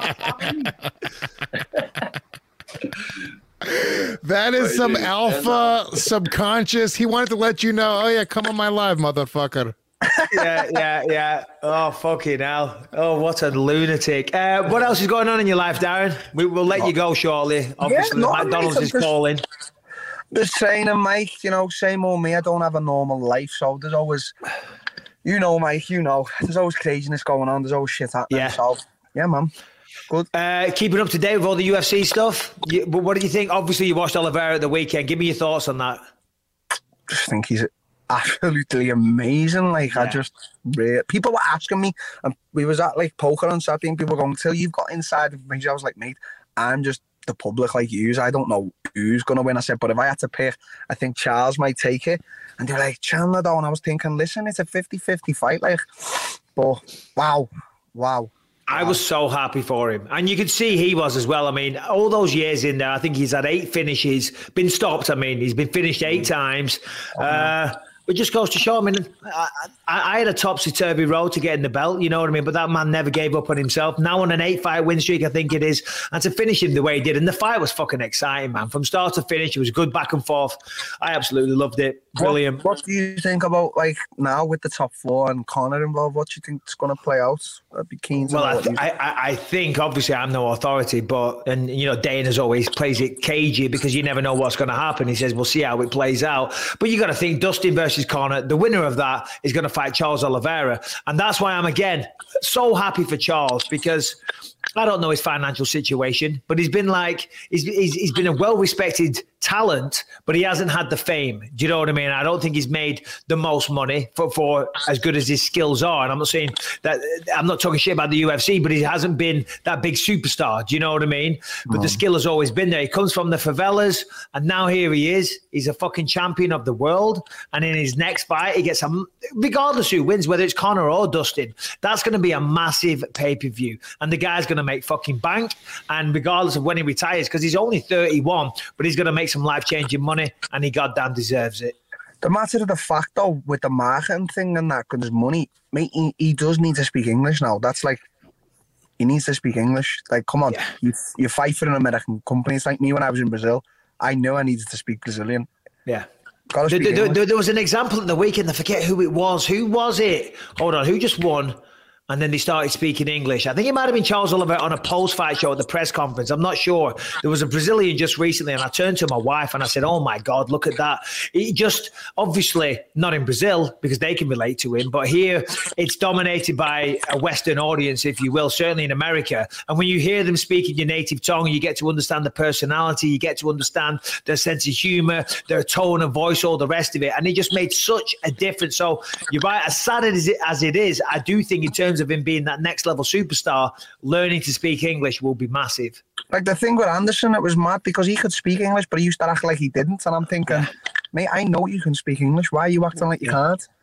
That is some alpha subconscious. He wanted to let you know, oh yeah, come on my live, motherfucker. yeah, yeah, yeah. Oh, fucking hell. Oh, what a lunatic. Uh, what else is going on in your life, Darren? We, we'll let you go shortly. Obviously, yeah, no, McDonald's mate, is just, calling. Just training, Mike. You know, same old me. I don't have a normal life, so there's always, you know, Mike, you know, there's always craziness going on. There's always shit happening. Yeah, so, yeah, man. Good. Uh, keeping up to date with all the U F C stuff. You, what do you think? Obviously, you watched Oliveira at the weekend. Give me your thoughts on that. Just think he's absolutely amazing. Like, yeah. I just, people were asking me, and we was at like poker on Saturday, and people were going, "Till you've got inside of me," I was like, "Mate, I'm just the public like yous. I don't know who's gonna win." I said, "But if I had to pick, I think Charles might take it." And they're like, "Chandler, though," and I was thinking, listen, it's a fifty-fifty fight, like, but wow, wow. I was so happy for him. And you could see he was as well. I mean, all those years in there, I think he's had eight finishes, been stopped. I mean, he's been finished eight times. Uh, it just goes to show, I mean, I, I, I had a topsy-turvy road to get in the belt, you know what I mean? But that man never gave up on himself. Now on an eight-fight win streak, I think it is. And to finish him the way he did. And the fight was fucking exciting, man. From start to finish, it was good back and forth. I absolutely loved it. Brilliant. What, what do you think about, like, now with the top four and Conor involved? What do you think is going to play out? I'd be keen to well, know. I, th- I, I think, obviously, I'm no authority, but, and, you know, Dane as always plays it cagey because you never know what's going to happen. He says, we'll see how it plays out. But you got to think, Dustin versus Conor, the winner of that is going to fight Charles Oliveira. And that's why I'm, again, so happy for Charles, because I don't know his financial situation, but he's been like, he's, he's, he's been a well-respected talent, but he hasn't had the fame. Do you know what I mean? I don't think he's made the most money for, for as good as his skills are. And I'm not saying that, I'm not talking shit about the U F C, but he hasn't been that big superstar. Do you know what I mean? But mm. the skill has always been there. He comes from the favelas, and now here he is. He's a fucking champion of the world. And in his next fight, he gets a, regardless who wins, whether it's Conor or Dustin, that's going to be a massive pay-per-view. And the guy's going to make fucking bank. And regardless of when he retires, because he's only thirty-one, but he's going to make some life-changing money, and he goddamn deserves it. The matter of the fact, though, with the marketing thing and that, because money, mate, he, he does need to speak English now. That's like, he needs to speak English. Like, come on, yeah. you you fight for an American company. It's like me when I was in Brazil. I knew I needed to speak Brazilian. Yeah. There, there, there, there was an example at the weekend. I forget who it was. Who was it? Hold on. Who just won? And then they started speaking English. I think it might have been Charles Oliveira on a post-fight show at the press conference. I'm not sure. There was a Brazilian just recently, and I turned to my wife and I said, oh, my God, look at that. He just, obviously, not in Brazil because they can relate to him, but here it's dominated by a Western audience, if you will, certainly in America. And when you hear them speak in your native tongue, you get to understand the personality, you get to understand their sense of humor, their tone of voice, all the rest of it. And it just made such a difference. So you're right, as sad as it, as it is, I do think in terms of of him being that next level superstar, learning to speak English will be massive. Like the thing with Anderson, it was mad because he could speak English, but he used to act like he didn't. And I'm thinking, yeah. mate, I know you can speak English. Why are you acting like you can't?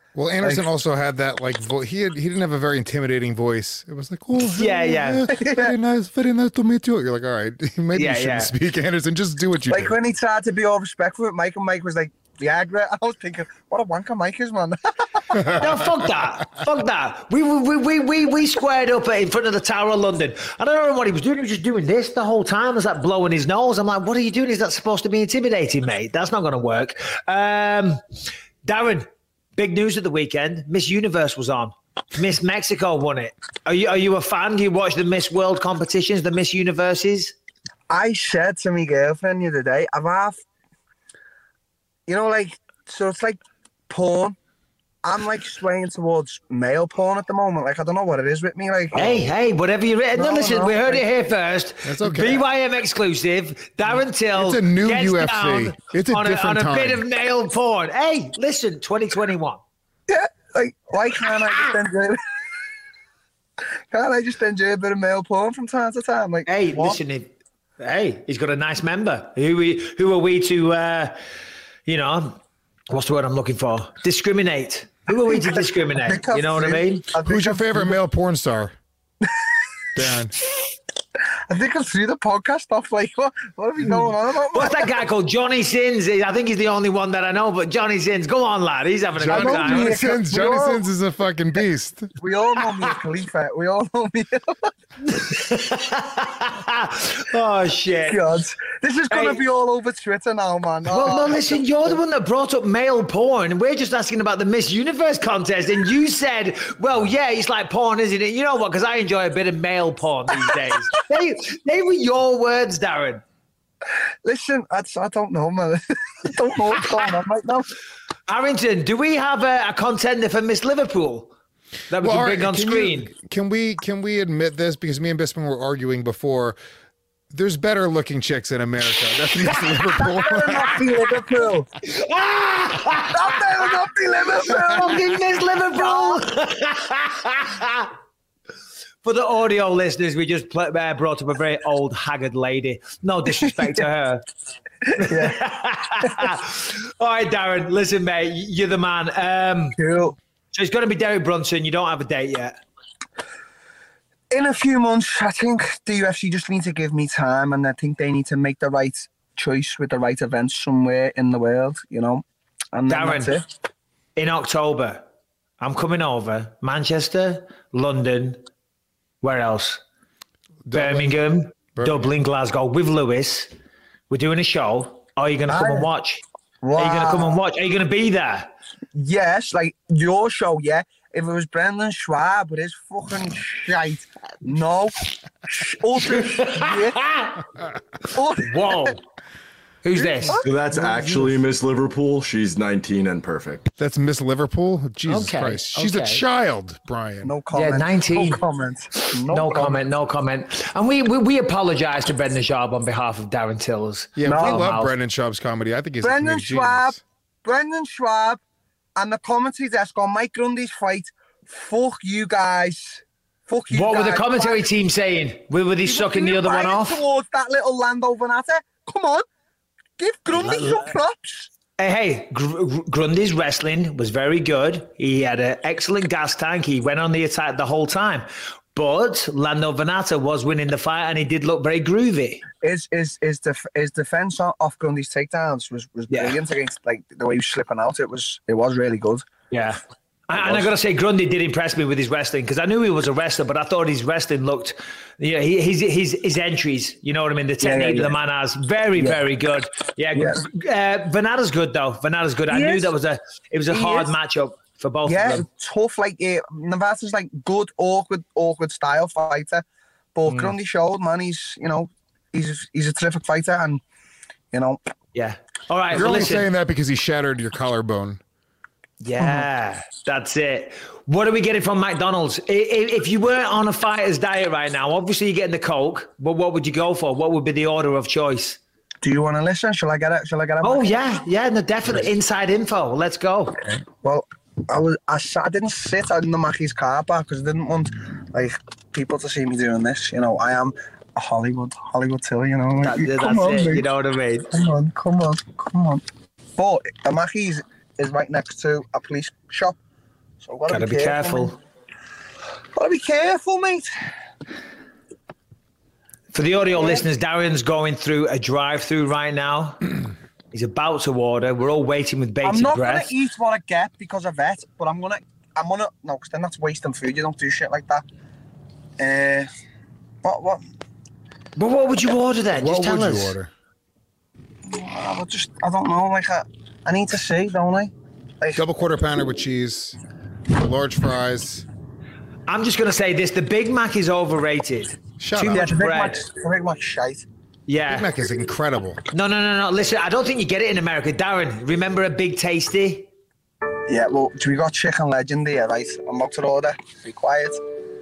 Well, Anderson Like- also had that like vo- he had, he didn't have a very intimidating voice. It was like, oh Yeah, hello, yeah. very nice, very nice to meet you. You're like, all right, maybe Yeah, you shouldn't yeah. speak, Anderson. Just do what you Like do. when he tried to be all respectful with Mike, and Mike was like, Viagra. I was thinking, what a wanker Mike is, man. No, fuck that. Fuck that. We, we, we, we, we squared up in front of the Tower of London. I don't know what he was doing. He was just doing this the whole time. There's that blowing his nose. I'm like, what are you doing? Is that supposed to be intimidating, mate? That's not going to work. Um, Darren, big news at the weekend. Miss Universe was on. Miss Mexico won it. Are you, are you a fan? Do you watch the Miss World competitions, the Miss Universes? I said to my girlfriend the other day, I've half, you know, like, so it's like porn. I'm like swaying towards male porn at the moment. Like, I don't know what it is with me. Like, Hey, hey, whatever you're in. No, No, listen, no, we heard like- it here first. That's okay. B Y M exclusive. Darren Till. It's a new gets U F C. down It's a on different a, on a bit time. of male porn. Hey, listen, twenty twenty-one. yeah, like, why can't I just enjoy? Can't I just enjoy a bit of male porn from time to time? Like, Hey, what? listen, if, hey, he's got a nice member. Who we, who are we to, uh, you know, what's the word I'm looking for? Discriminate. Who are we to discriminate? You know what I mean? I think Who's your I'm favorite through- male porn star? Dan. I think I'm through the podcast stuff. Like, what, what are we going on about? What's that guy called? Johnny Sins. I think he's the only one that I know, but Johnny Sins. Go on, lad. He's having a Johnny, good know time. me. Johnny Sins. Johnny We all- Sins is a fucking beast. We all know me, Khalifa. We all know me. Oh, shit. God, this is gonna Hey. be all over Twitter now, man. Well, Oh, no, listen, you're the one that brought up male porn. We're just asking about the Miss Universe contest. And you said, well, yeah, it's like porn, isn't it? You know what? Because I enjoy a bit of male porn these days. they, they were your words, Darren. Listen, I, I don't know, man. I don't know what's going on right now. Harrington, do we have a, a contender for Miss Liverpool that we Well, can all bring right, on can screen? you- can we can we admit this? Because me and Bisping were arguing before. There's better looking chicks in America. That's Miss Liverpool. Better not be Liverpool. That better not be Liverpool. Fucking Miss Liverpool. For the audio listeners, we just pl- uh, brought up a very old, haggard lady. No disrespect to her. All right, Darren, listen, mate, you're the man. Um, Cool. so it's going to be Derek Brunson. You don't have a date yet. In a few months, I think the U F C just need to give me time, and I think they need to make the right choice with the right events somewhere in the world, you know. And then Darren. that's it. In October, I'm coming over. Manchester, London, where else? Birmingham, Dublin, Glasgow with Lewis. We're doing a show. Are you going to come Aye. and watch? Are you going to come and watch? Are you going to be there? Yes, like your show, yeah. If it was Brendan Schwab with his fucking shite, no. Ultra shit. Ultra- Whoa. Who's this? So that's actually Miss Liverpool. She's nineteen and perfect. That's Miss Liverpool. Jesus Okay, Christ, she's a okay. child, Brian. No comment. Yeah, nineteen. No comment. No, No comment, no comment. And we we, we apologise to Brendan Sharp on behalf of Darren Tills. Yeah, No. we love Mouth. Brendan Schaub's comedy. I think he's a Brendan comedic Schwab, genius. Brendan Schwab, and the commentary desk on Mike Grundy's fight. Fuck you guys. Fuck you What were guys. the commentary team saying? Were, were they sucking the other one Biased off? towards that little Lando Venata. Come on. Give Grundy some props. Hey, hey, Gr- Gr- Grundy's wrestling was very good. He had an excellent gas tank. He went on the attack the whole time. But Lando Venata was winning the fight, and he did look very groovy. His his his, def- his defense on- off Grundy's takedowns was, was Yeah. brilliant against like the way he was slipping out. It was it was really good. Yeah. And and I got to say, Grundy did impress me with his wrestling because I knew he was a wrestler, but I thought his wrestling looked, you know, he, his, his, his entries, you know what I mean? The Yeah, yeah, technique yeah. that the man has, very, Yeah. very good. Yeah. Yeah. Uh, Venata's good, though. Venata's good. I He knew is. that was a, it was a He hard is. matchup for both Yeah, of them. tough. Like uh, Nevada's like good, awkward, awkward style fighter, but Mm. Grundy showed, man, he's you know, he's he's a terrific fighter, and you know, Yeah. All right. You're well, only listen. saying that because he shattered your collarbone. Yeah, that's it. What are we getting from McDonald's? I- i- If you weren't on a fighter's diet right now, obviously you're getting the Coke, but what would you go for? What would be the order of choice? do you want to listen? Shall I get it? Shall I get it? Oh, yeah. Yeah, no, definitely. Inside info. Let's go. Well, I was I, sat, I didn't sit in the Mackey's car park because I didn't want like people to see me doing this. You know, I am a Hollywood Hollywood Tilly. You know, That, You- that's come on, it. mate. You know what I mean? Come on, come on, come on. But the Mackey's is right next to a police shop, So gotta, gotta be, be careful. careful. Gotta be careful, mate. For the audio yeah. listeners, Darren's going through a drive-through right now. He's about to order. We're all waiting with bated breath. I'm not breath. gonna eat what I get because of that, but I'm gonna, I'm gonna, no, because then that's wasting food. You don't do shit like that. Uh, what, what? But what would you order then? What just tell would us. you order? I would just, I don't know. Like, I, I need to see, don't I? Like, double quarter pounder with cheese, large fries. I'm just gonna say this: the Big Mac is overrated. Shut Too up. much yeah, the bread. Big Mac's, the Big Mac's shite. Yeah, Big Mac is incredible. No, no, no, no. Listen, I don't think you get it in America, Darren. Remember a Big Tasty? Yeah, well, we got Chicken Legend here, right? I'm about to order. Be quiet.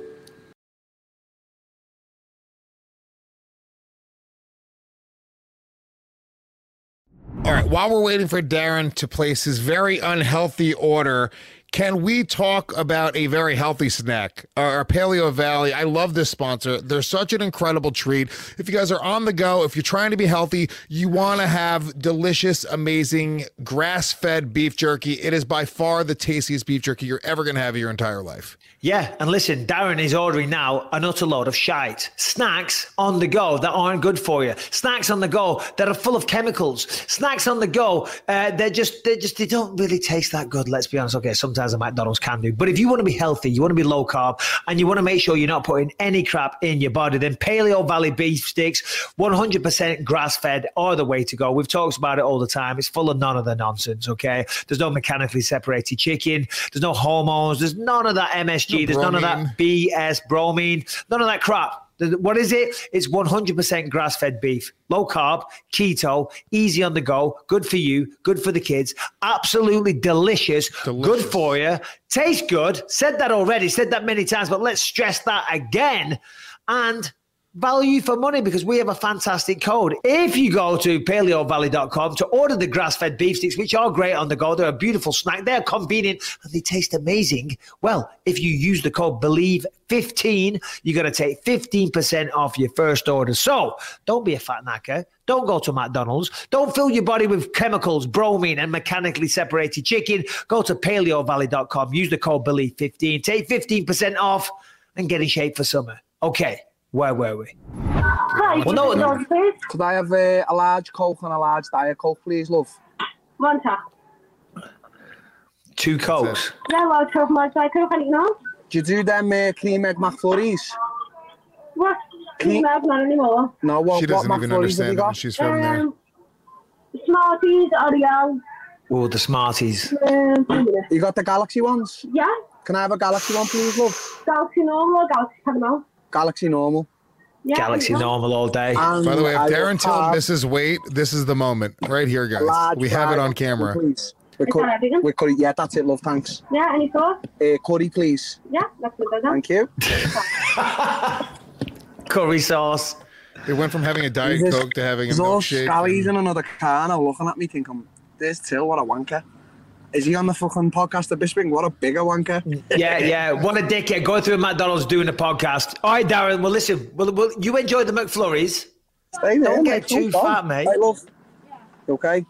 All right, while we're waiting for Darren to place his very unhealthy order, can we talk about a very healthy snack? Our Paleo Valley. I love this sponsor. They're such an incredible treat. If you guys are on the go, if you're trying to be healthy, you want to have delicious, amazing grass-fed beef jerky. It is by far the tastiest beef jerky you're ever going to have in your entire life. Yeah, and listen, Darren is ordering now an utter load of shite. Snacks on the go that aren't good for you. Snacks on the go that are full of chemicals. Snacks on the go, uh, they're just, they just, they don't really taste that good. Let's be honest. Okay, sometimes a McDonald's can do, but if you want to be healthy, you want to be low carb, and you want to make sure you're not putting any crap in your body, then Paleo Valley beef sticks, one hundred percent grass-fed, are the way to go. We've talked about it all the time. It's full of none of the nonsense. Okay, there's no mechanically separated chicken. There's no hormones. There's none of that M S G. There's none of that B S, bromine, none of that crap. What is it? It's one hundred percent grass-fed beef, low carb, keto, easy on the go, good for you, good for the kids, absolutely delicious, delicious. Good for you, tastes good. Said that already, said that many times, but let's stress that again. And value for money, because we have a fantastic code. If you go to paleo valley dot com to order the grass-fed beef sticks, which are great on the go, they're a beautiful snack, they're convenient, and they taste amazing. Well, if you use the code believe fifteen, you're going to take fifteen percent off your first order. So don't be a fat knacker. Don't go to McDonald's. Don't fill your body with chemicals, bromine, and mechanically separated chicken. Go to paleo valley dot com. Use the code believe fifteen. Take fifteen percent off and get in shape for summer. Okay. Where were we? Hi, well, no, no. Could I have uh, a large Coke and a large Diet Coke, please, love? One tap. Two Cokes? Yeah, large Coke, large Diet Coke, anything else? Do you do them uh, cream egg McFlurries? What? Cream egg, not anymore. No, what, she doesn't what even McFlurries understand it when she's from um, there. Smarties, Oreo. Oh, the Smarties. Um, you got the Galaxy ones? Yeah. Can I have a Galaxy one, please, love? Galaxy normal or Galaxy Caramel? Galaxy normal. Yeah, Galaxy normal all day. Um, By the way, if Darren Till misses weight, this is the moment right here, guys. We have it on camera. Please. With curry, with curry. Yeah, that's it, love. Thanks. Yeah, any sauce? Uh, curry, please. Yeah, that's good. Thank you. Curry sauce. It went from having a Diet There's, Coke to having a there's all milkshake. Scallies in another car now looking at me thinking, there's Till, what a wanker. Is he on the fucking podcast of Bisping? What a bigger wanker. Yeah, yeah. What a dickhead. Going through McDonald's doing a podcast. All right, Darren. Well, listen. Well, well you enjoy the McFlurries. Stay there, Don't mate. get too Don't fat, go. mate. Right, love. Okay.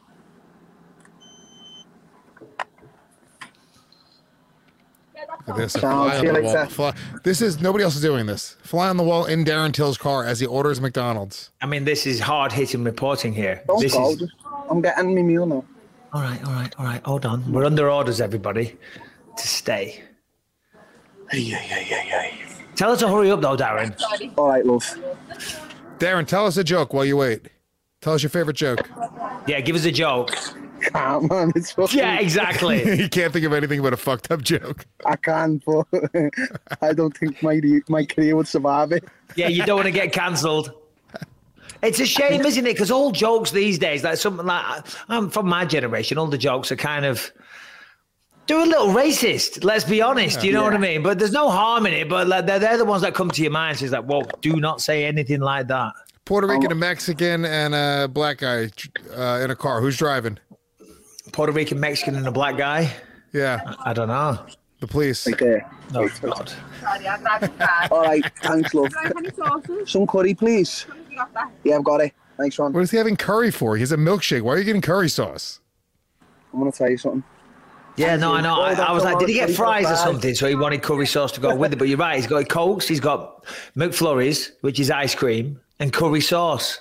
This, a Ciao, fly see on you the wall. later. Fly. This is nobody else is doing this. Fly on the wall in Darren Till's car as he orders McDonald's. I mean, this is hard hitting reporting here. Don't this go. is. Just, I'm getting my meal now. All right, all right, all right. Hold on. We're under orders, everybody, to stay. Hey, hey, hey, hey, hey. Tell us to hurry up, though, Darren. All right, love. Darren, tell us a joke while you wait. Tell us your favorite joke. Yeah, give us a joke. Can't, man. It's fucking... Yeah, exactly. You can't think of anything but a fucked up joke. I can, but I don't think my my career would survive it. Yeah, you don't want to get cancelled. It's a shame, isn't it? Because all jokes these days, like something like I'm from my generation, all the jokes are kind of they're a little racist. Let's be honest. You know yeah. what I mean? But there's no harm in it. But like, they're they're the ones that come to your mind. So it's like, well, do not say anything like that. Puerto Rican, a Mexican, and a black guy uh, in a car. Who's driving? Puerto Rican, Mexican, and a black guy. Yeah, I, I don't know. The police. Right there. Oh God. All right, thanks, love. Some curry, please. Yeah, I've got it. Thanks, Ron. What is he having curry for? He has a milkshake. Why are you getting curry sauce? I'm gonna tell you something. Yeah, no, I know. I, I was like, did he get fries or something? So he wanted curry sauce to go with it. But you're right. He's got Cokes. He's got McFlurries, which is ice cream, and curry sauce.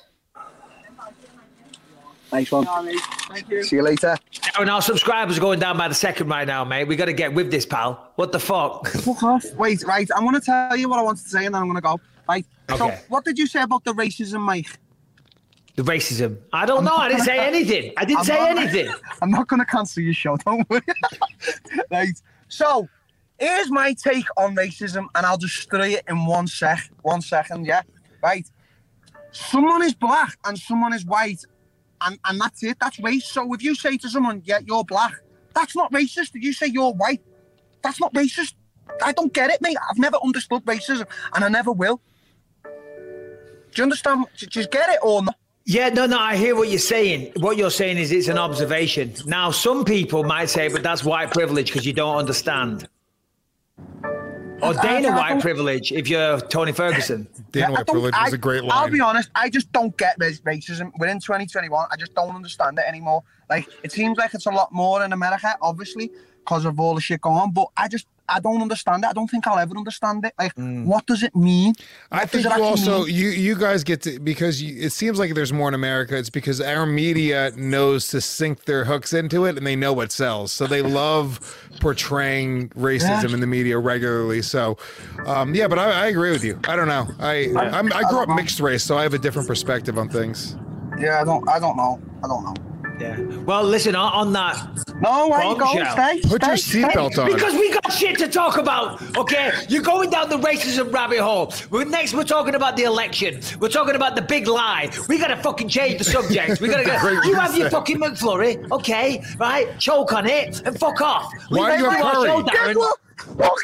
Nice one. Thank you. See you later. Darren, our subscribers are going down by the second right now, mate. We got to get with this, pal. What the fuck? Fuck off. Wait, right. I'm going to tell you what I wanted to say and then I'm going to go. Right. Okay. So, what did you say about the racism, Mike? The racism. I don't know. I didn't say anything. I didn't I'm say not, anything. I'm not going to cancel your show. Don't worry. Right. So, here's my take on racism, and I'll destroy it in one sec. One second, yeah? Right. Someone is black and someone is white, and, and that's it. That's race. So, if you say to someone, yeah, you're black, that's not racist. If you say you're white, that's not racist. I don't get it, mate. I've never understood racism, and I never will. Do you understand? Do you get it or not? Yeah, no, no, I hear what you're saying. What you're saying is it's an observation. Now, some people might say, but that's white privilege because you don't understand. Or Dana white privilege if you're Tony Ferguson. Dana white privilege is a great line. I'll be honest, I just don't get racism. We're in twenty twenty-one. I just don't understand it anymore. Like, it seems like it's a lot more in America, obviously, because of all the shit going on, but I just, I don't understand it. I don't think I'll ever understand it. Like, mm. what does it mean? What I think you also, mean? you you guys get to, because you, it seems like there's more in America, it's because our media knows to sink their hooks into it and they know what sells. So they love portraying racism yeah. in the media regularly. So, um, yeah, but I, I agree with you. I don't know. I I'm, I grew up mixed race, so I have a different perspective on things. Yeah, I don't, I don't know. I don't know. Yeah. Well, listen, on, on that. No, where you going? Stay. Put stay, your seatbelt on. Because we got shit to talk about, okay? You're going down the racism rabbit hole. We're, next, we're talking about the election. We're talking about the big lie. We got to fucking change the subject. We got to get. You have your fucking McFlurry, okay? Right? Choke on it and fuck off. Why do you have curry? Guess what? Fuck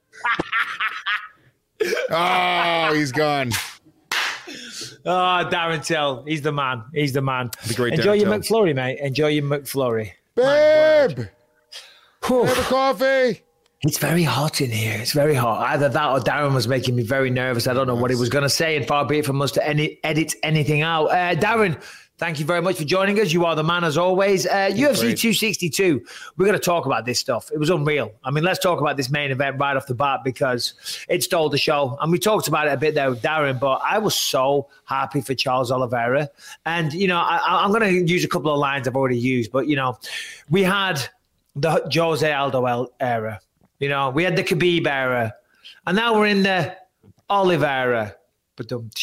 you. Oh, he's gone. Oh, Darren Till. He's the man. He's the man. The great Enjoy Darren your Till. McFlurry, mate. Enjoy your McFlurry. Babe! Have a coffee. It's very hot in here. It's very hot. Either that or Darren was making me very nervous. I don't know what he was going to say, and far be it from us to any, edit anything out. Uh, Darren, thank you very much for joining us. You are the man as always. Uh, U F C two sixty-two, we're going to talk about this stuff. It was unreal. I mean, let's talk about this main event right off the bat because it stole the show. And we talked about it a bit there with Darren, but I was so happy for Charles Oliveira. And, you know, I, I'm going to use a couple of lines I've already used, but, you know, we had the Jose Aldo era. You know, we had the Khabib era. And now we're in the Oliveira. Ba-dum.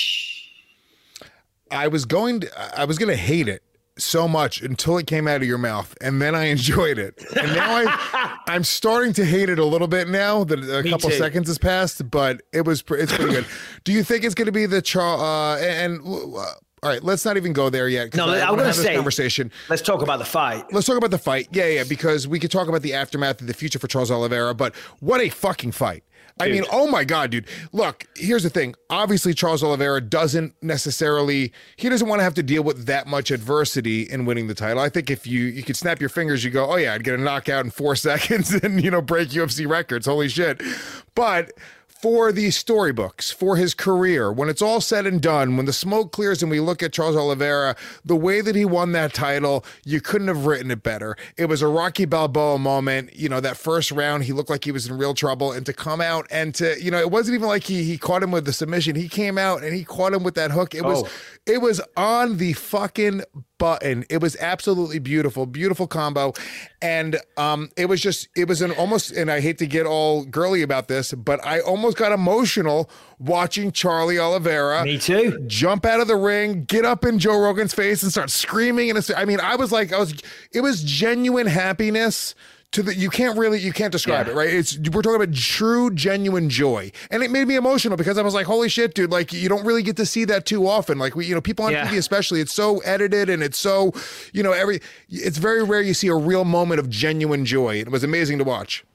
I was going to, I was going to hate it so much until it came out of your mouth, and then I enjoyed it. And now I, I'm starting to hate it a little bit now that a Me couple too. seconds has passed, but it was, it's pretty good. Do you think it's going to be the Char? Uh, and uh, all right, let's not even go there yet. No, I, I'm going to say conversation. Let's talk about the fight. Let's talk about the fight. Yeah, yeah, because we could talk about the aftermath of the future for Charles Oliveira, but what a fucking fight. I Dude. mean, oh my God, dude. Look, here's the thing. Obviously, Charles Oliveira doesn't necessarily, he doesn't want to have to deal with that much adversity in winning the title. I think if you you could snap your fingers, you go, oh yeah, I'd get a knockout in four seconds and, you know, break U F C records. Holy shit. But for the storybooks, for his career, when it's all said and done, when the smoke clears and we look at Charles Oliveira, the way that he won that title, you couldn't have written it better. It was a Rocky Balboa moment. You know, that first round, he looked like he was in real trouble. And to come out and to, you know, it wasn't even like he he caught him with the submission. He came out and he caught him with that hook. It was, Oh. it was on the fucking button. It was absolutely beautiful, beautiful combo. And um, it was just, it was an almost, and I hate to get all girly about this, but I almost got emotional watching Charlie Oliveira. Me too. Jump out of the ring, get up in Joe Rogan's face and start screaming. And I mean, I was like, I was, it was genuine happiness. To the, you can't really, you can't describe Yeah. it, right? It's, we're talking about true, genuine joy. And it made me emotional because I was like, holy shit, dude, like you don't really get to see that too often. Like we, you know, people on Yeah. T V especially, it's so edited and it's so, you know, every, it's very rare you see a real moment of genuine joy. It was amazing to watch.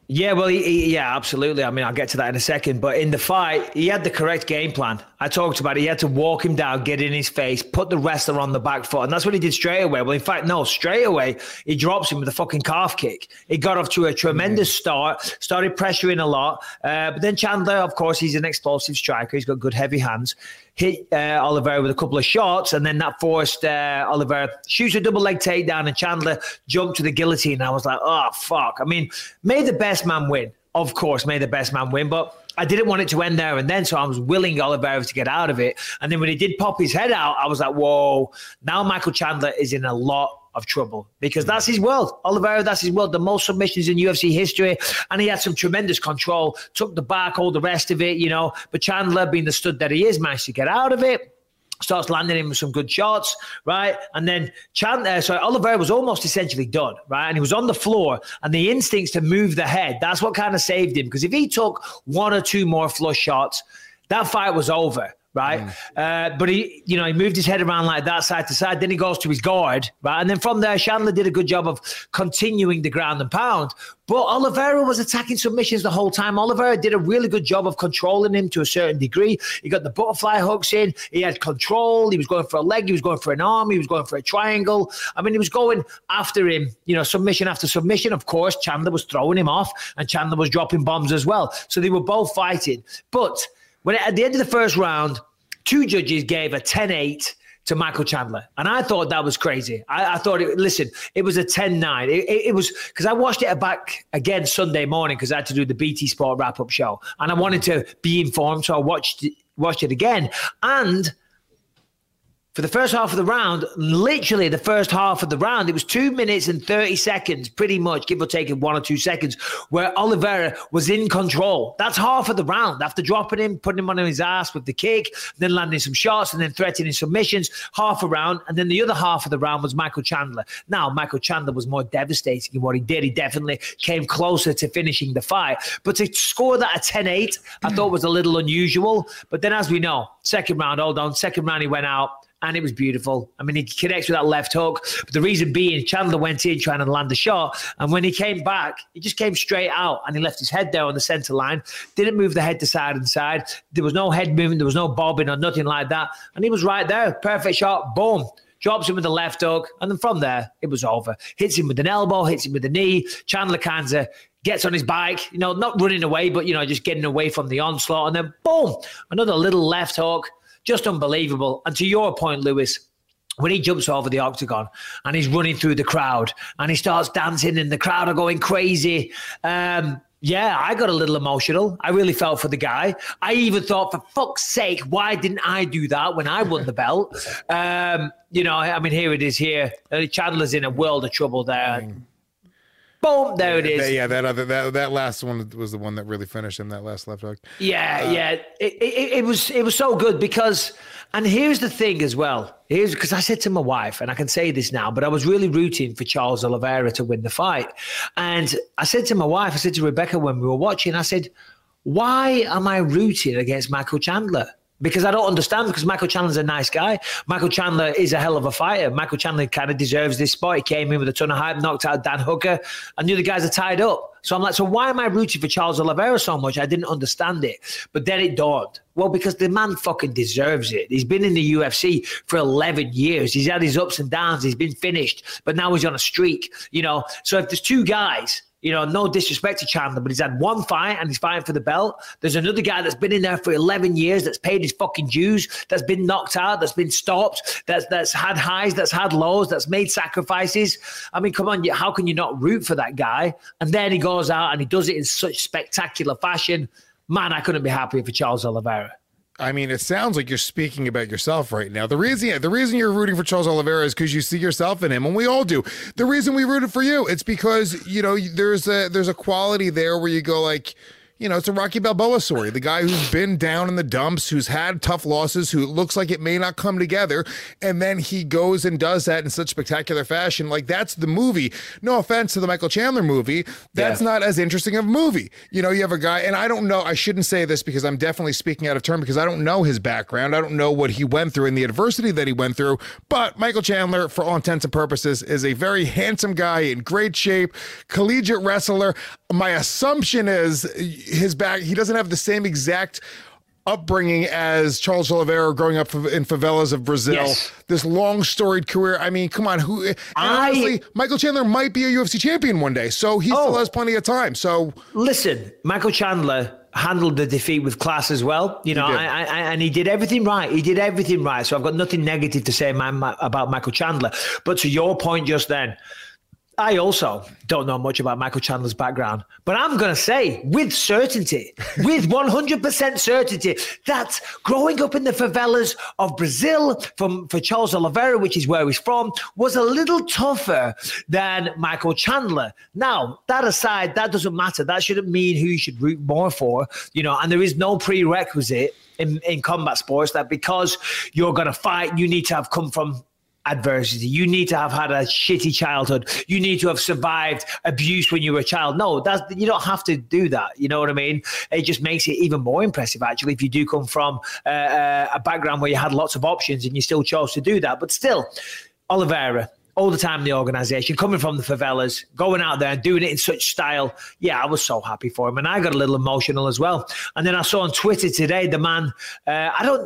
Yeah, well, he, he, yeah, absolutely. I mean, I'll get to that in a second. But in the fight, he had the correct game plan. I talked about it. He had to walk him down, get in his face, put the wrestler on the back foot. And that's what he did straight away. Well, in fact, no, straight away, he drops him with a fucking calf kick. He got off to a tremendous mm-hmm. start, started pressuring a lot. Uh, but then Chandler, of course, he's an explosive striker. He's got good, heavy hands. Hit uh, Oliveira with a couple of shots, and then that forced uh, Oliveira shoots a double leg takedown, and Chandler jumped to the guillotine. I was like, oh, fuck. I mean, may the best man win. Of course, may the best man win, but I didn't want it to end there and then, so I was willing Oliveira to get out of it. And then when he did pop his head out, I was like, whoa, now Michael Chandler is in a lot of trouble, because that's his world. Oliveira, that's his world. The most submissions in U F C history, and he had some tremendous control, took the back, all the rest of it, you know. But Chandler, being the stud that he is, managed to get out of it. Starts landing him with some good shots, right? And then Chandler, sorry, Oliveira was almost essentially done, right? And he was on the floor, and the instincts to move the head, that's what kind of saved him. Because if he took one or two more flush shots, that fight was over. Right. Mm. Uh, but he, you know, he moved his head around like that side to side. Then he goes to his guard. Right. And then from there, Chandler did a good job of continuing the ground and pound. But Oliveira was attacking submissions the whole time. Oliveira did a really good job of controlling him to a certain degree. He got the butterfly hooks in. He had control. He was going for a leg. He was going for an arm. He was going for a triangle. I mean, he was going after him, you know, submission after submission. Of course, Chandler was throwing him off, and Chandler was dropping bombs as well. So they were both fighting. But when at the end of the first round, two judges gave a ten eight to Michael Chandler. And I thought that was crazy. I, I thought, it, listen, it was a ten nine. It, it, it was, because I watched it back again Sunday morning because I had to do the B T Sport wrap-up show. And I wanted to be informed, so I watched it, watched it again. And for the first half of the round, literally the first half of the round, it was two minutes and thirty seconds, pretty much, give or take one or two seconds, where Oliveira was in control. That's half of the round. After dropping him, putting him on his ass with the kick, then landing some shots, and then threatening submissions, half a round. And then the other half of the round was Michael Chandler. Now, Michael Chandler was more devastating in what he did. He definitely came closer to finishing the fight. But to score that at ten eight, I thought was a little unusual. But then, as we know, second round, hold on, second round he went out. And it was beautiful. I mean, he connects with that left hook. But the reason being, Chandler went in trying to land a shot. And when he came back, he just came straight out. And he left his head there on the center line. Didn't move the head to side and side. There was no head movement. There was no bobbing or nothing like that. And he was right there. Perfect shot. Boom. Drops him with the left hook. And then from there, it was over. Hits him with an elbow. Hits him with a knee. Chandler kind of gets on his bike. You know, not running away, but, you know, just getting away from the onslaught. And then, boom, another little left hook. Just unbelievable. And to your point, Lewis, when he jumps over the octagon and he's running through the crowd and he starts dancing and the crowd are going crazy, um, yeah, I got a little emotional. I really felt for the guy. I even thought, for fuck's sake, why didn't I do that when I won the belt? Um, you know, I mean, here it is here. Chandler's in a world of trouble there. Boom, there yeah, it is. That, yeah, that other that that last one was the one that really finished him. That last left hook. Yeah, uh, yeah. It, it it was it was so good because, and here's the thing as well. Here's because I said to my wife, and I can say this now, but I was really rooting for Charles Oliveira to win the fight, and I said to my wife, I said to Rebecca when we were watching, I said, why am I rooting against Michael Chandler? Because I don't understand, because Michael Chandler's a nice guy. Michael Chandler is a hell of a fighter. Michael Chandler kind of deserves this spot. He came in with a ton of hype, knocked out Dan Hooker, and the other guys are tied up. So I'm like, so why am I rooting for Charles Oliveira so much? I didn't understand it. But then it dawned. Well, because the man fucking deserves it. He's been in the U F C for eleven years. He's had his ups and downs. He's been finished. But now he's on a streak, you know. So if there's two guys, you know, no disrespect to Chandler, but he's had one fight and he's fighting for the belt. There's another guy that's been in there for eleven years, that's paid his fucking dues, that's been knocked out, that's been stopped, that's that's had highs, that's had lows, that's made sacrifices. I mean, come on, how can you not root for that guy? And then he goes out and he does it in such spectacular fashion. Man, I couldn't be happier for Charles Oliveira. I mean, it sounds like you're speaking about yourself right now. The reason, yeah, the reason you're rooting for Charles Oliveira is because you see yourself in him, and we all do. The reason we rooted for you, it's because, you know, there's a there's a quality there where you go like, you know, it's a Rocky Balboa story. The guy who's been down in the dumps, who's had tough losses, who looks like it may not come together, and then he goes and does that in such spectacular fashion. Like, that's the movie. No offense to the Michael Chandler movie. That's yeah. not as interesting of a movie. You know, you have a guy, and I don't know, I shouldn't say this because I'm definitely speaking out of turn because I don't know his background. I don't know what he went through and the adversity that he went through. But Michael Chandler, for all intents and purposes, is a very handsome guy in great shape, collegiate wrestler. my assumption is his back. He doesn't have the same exact upbringing as Charles Oliveira growing up in favelas of Brazil. Yes. This long storied career. I mean, come on. Who? And I, honestly, Michael Chandler might be a U F C champion one day, so he oh, still has plenty of time. So listen, Michael Chandler handled the defeat with class as well, you know, I, I, and he did everything right. He did everything right. So I've got nothing negative to say my, my, about Michael Chandler. But to your point just then, I also don't know much about Michael Chandler's background, but I'm going to say with certainty, with one hundred percent certainty, that growing up in the favelas of Brazil from, for Charles Oliveira, which is where he's from, was a little tougher than Michael Chandler. Now, that aside, that doesn't matter. That shouldn't mean who you should root more for, you know, and there is no prerequisite in, in combat sports that because you're going to fight, you need to have come from adversity. You need to have had a shitty childhood. You need to have survived abuse when you were a child. No, that's, you don't have to do that. You know what I mean? It just makes it even more impressive, actually, if you do come from uh, a background where you had lots of options and you still chose to do that. But still, Oliveira, all the time in the organization, coming from the favelas, going out there and doing it in such style. Yeah, I was so happy for him. And I got a little emotional as well. And then I saw on Twitter today, the man, uh, I don't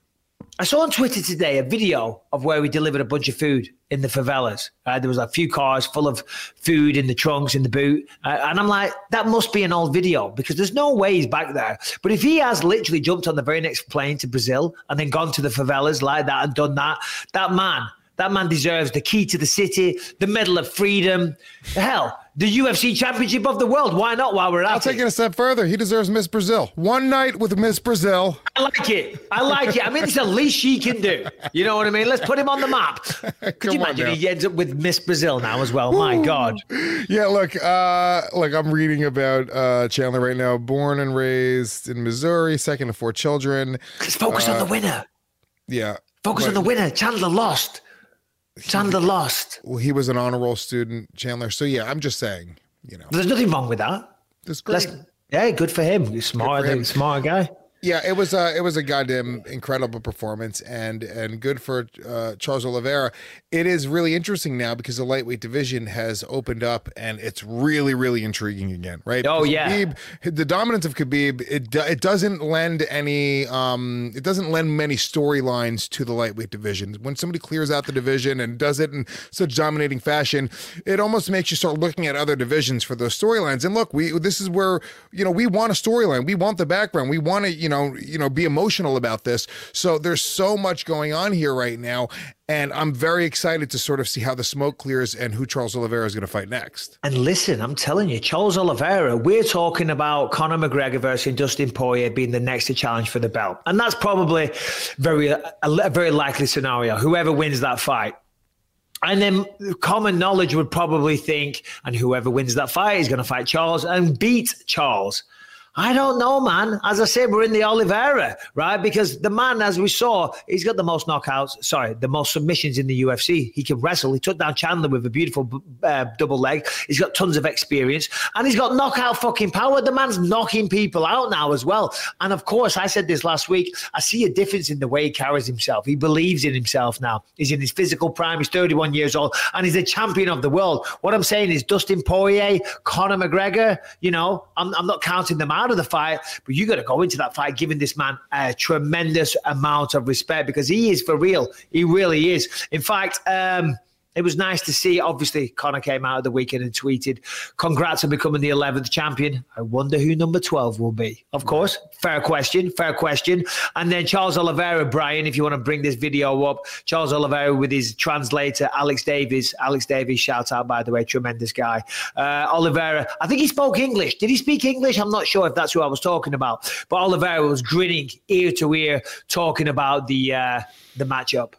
I saw on Twitter today a video of where we delivered a bunch of food in the favelas. Uh, there was a few cars full of food in the trunks, in the boot. Uh, and I'm like, that must be an old video because there's no way he's back there. But if he has literally jumped on the very next plane to Brazil and then gone to the favelas like that and done that, that man, that man deserves the key to the city, the Medal of Freedom, hell, the U F C Championship of the world. Why not while we're at it? I'll take it a step further. He deserves Miss Brazil. One night with Miss Brazil. I like it. I like it. I mean, it's the least she can do. You know what I mean? Let's put him on the map. Could you imagine he ends up with Miss Brazil now as well? My God. Yeah, look, uh, look, I'm reading about uh, Chandler right now. Born and raised in Missouri, second of four children. Let's focus uh, on the winner. Yeah. Focus but, on the winner. Chandler lost. Chandler lost. Well, he was an honor roll student, Chandler. So, yeah, I'm just saying, you know. There's nothing wrong with that. That's great. Let's, yeah, good for him. He's smart, him. smart guy. Yeah, it was a, it was a goddamn incredible performance and and good for uh, Charles Oliveira. It is really interesting now because the lightweight division has opened up and it's really, really intriguing again, right? Oh, because yeah. Khabib, the dominance of Khabib, it, it doesn't lend any, um, it doesn't lend many storylines to the lightweight division. When somebody clears out the division and does it in such dominating fashion, it almost makes you start looking at other divisions for those storylines. And look, we this is where, you know, we want a storyline. We want the background. We want to, you know, you know, be emotional about this. So there's so much going on here right now. And I'm very excited to sort of see how the smoke clears and who Charles Oliveira is going to fight next. And listen, I'm telling you, Charles Oliveira, we're talking about Conor McGregor versus Dustin Poirier being the next to challenge for the belt. And that's probably very a, a very likely scenario, whoever wins that fight. And then common knowledge would probably think, and whoever wins that fight is going to fight Charles and beat Charles. I don't know, man. As I said, we're in the Oliveira, right? Because the man, as we saw, he's got the most knockouts, sorry, the most submissions in the U F C. He can wrestle. He took down Chandler with a beautiful uh, double leg. He's got tons of experience. And he's got knockout fucking power. The man's knocking people out now as well. And of course, I said this last week, I see a difference in the way he carries himself. He believes in himself now. He's in his physical prime. He's thirty-one years old. And he's a champion of the world. What I'm saying is Dustin Poirier, Conor McGregor, you know, I'm, I'm not counting them out of the fight, but you got to go into that fight giving this man a tremendous amount of respect because he is for real. He really is. In fact, um, it was nice to see, obviously, Conor came out of the weekend and tweeted, congrats on becoming the eleventh champion. I wonder who number twelve will be. Of course, fair question, fair question. And then Charles Oliveira, Brian, if you want to bring this video up, Charles Oliveira with his translator, Alex Davies. Alex Davies, shout out, by the way, tremendous guy. Uh, Oliveira, I think he spoke English. Did he speak English? I'm not sure if that's who I was talking about. But Oliveira was grinning ear to ear, talking about the uh, the matchup.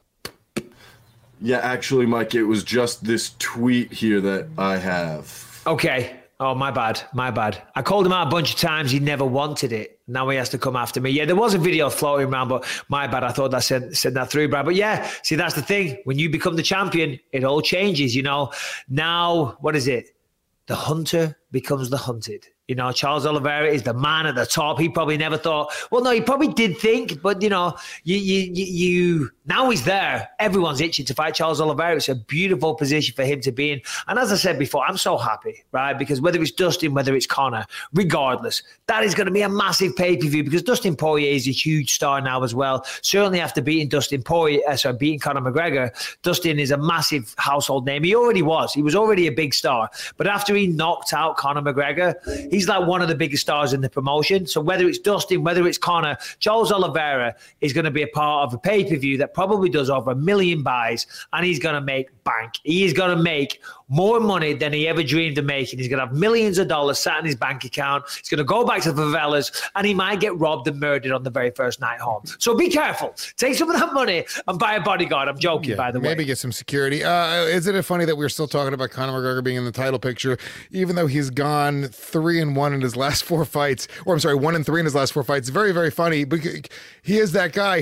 Yeah, actually, Mike, it was just this tweet here that I have. Okay. Oh, my bad. My bad. I called him out a bunch of times. He never wanted it. Now he has to come after me. Yeah, there was a video floating around, but my bad. I thought I said, said that through, Brad. But yeah, see, that's the thing. When you become the champion, it all changes, you know. Now, what is it? The hunter becomes the hunted. You know, Charles Oliveira is the man at the top. He probably never thought, well, no, he probably did think, but, you know, you, you, you, you now he's there. Everyone's itching to fight Charles Oliveira. It's a beautiful position for him to be in. And as I said before, I'm so happy, right? Because whether it's Dustin, whether it's Conor, regardless, that is going to be a massive pay-per-view because Dustin Poirier is a huge star now as well. Certainly after beating Dustin Poirier, uh, sorry, beating Conor McGregor, Dustin is a massive household name. He already was. He was already a big star. But after he knocked out Conor McGregor, he's like one of the biggest stars in the promotion. So whether it's Dustin, whether it's Conor, Charles Oliveira is going to be a part of a pay-per-view that probably does over a million buys, and he's going to make bank. He is going to make more money than he ever dreamed of making. He's going to have millions of dollars sat in his bank account. He's going to go back to the favelas, and he might get robbed and murdered on the very first night home. So be careful. Take some of that money and buy a bodyguard. I'm joking, yeah, by the way. Maybe get some security. Uh, isn't it funny that we're still talking about Conor McGregor being in the title picture, even though he's gone three and one in his last four fights, or I'm sorry, one and three in his last four fights? Very, very funny. Because he is that guy.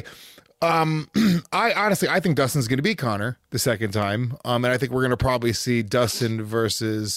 Um, I honestly, I think Dustin's going to beat Conor the second time. Um, and I think we're going to probably see Dustin versus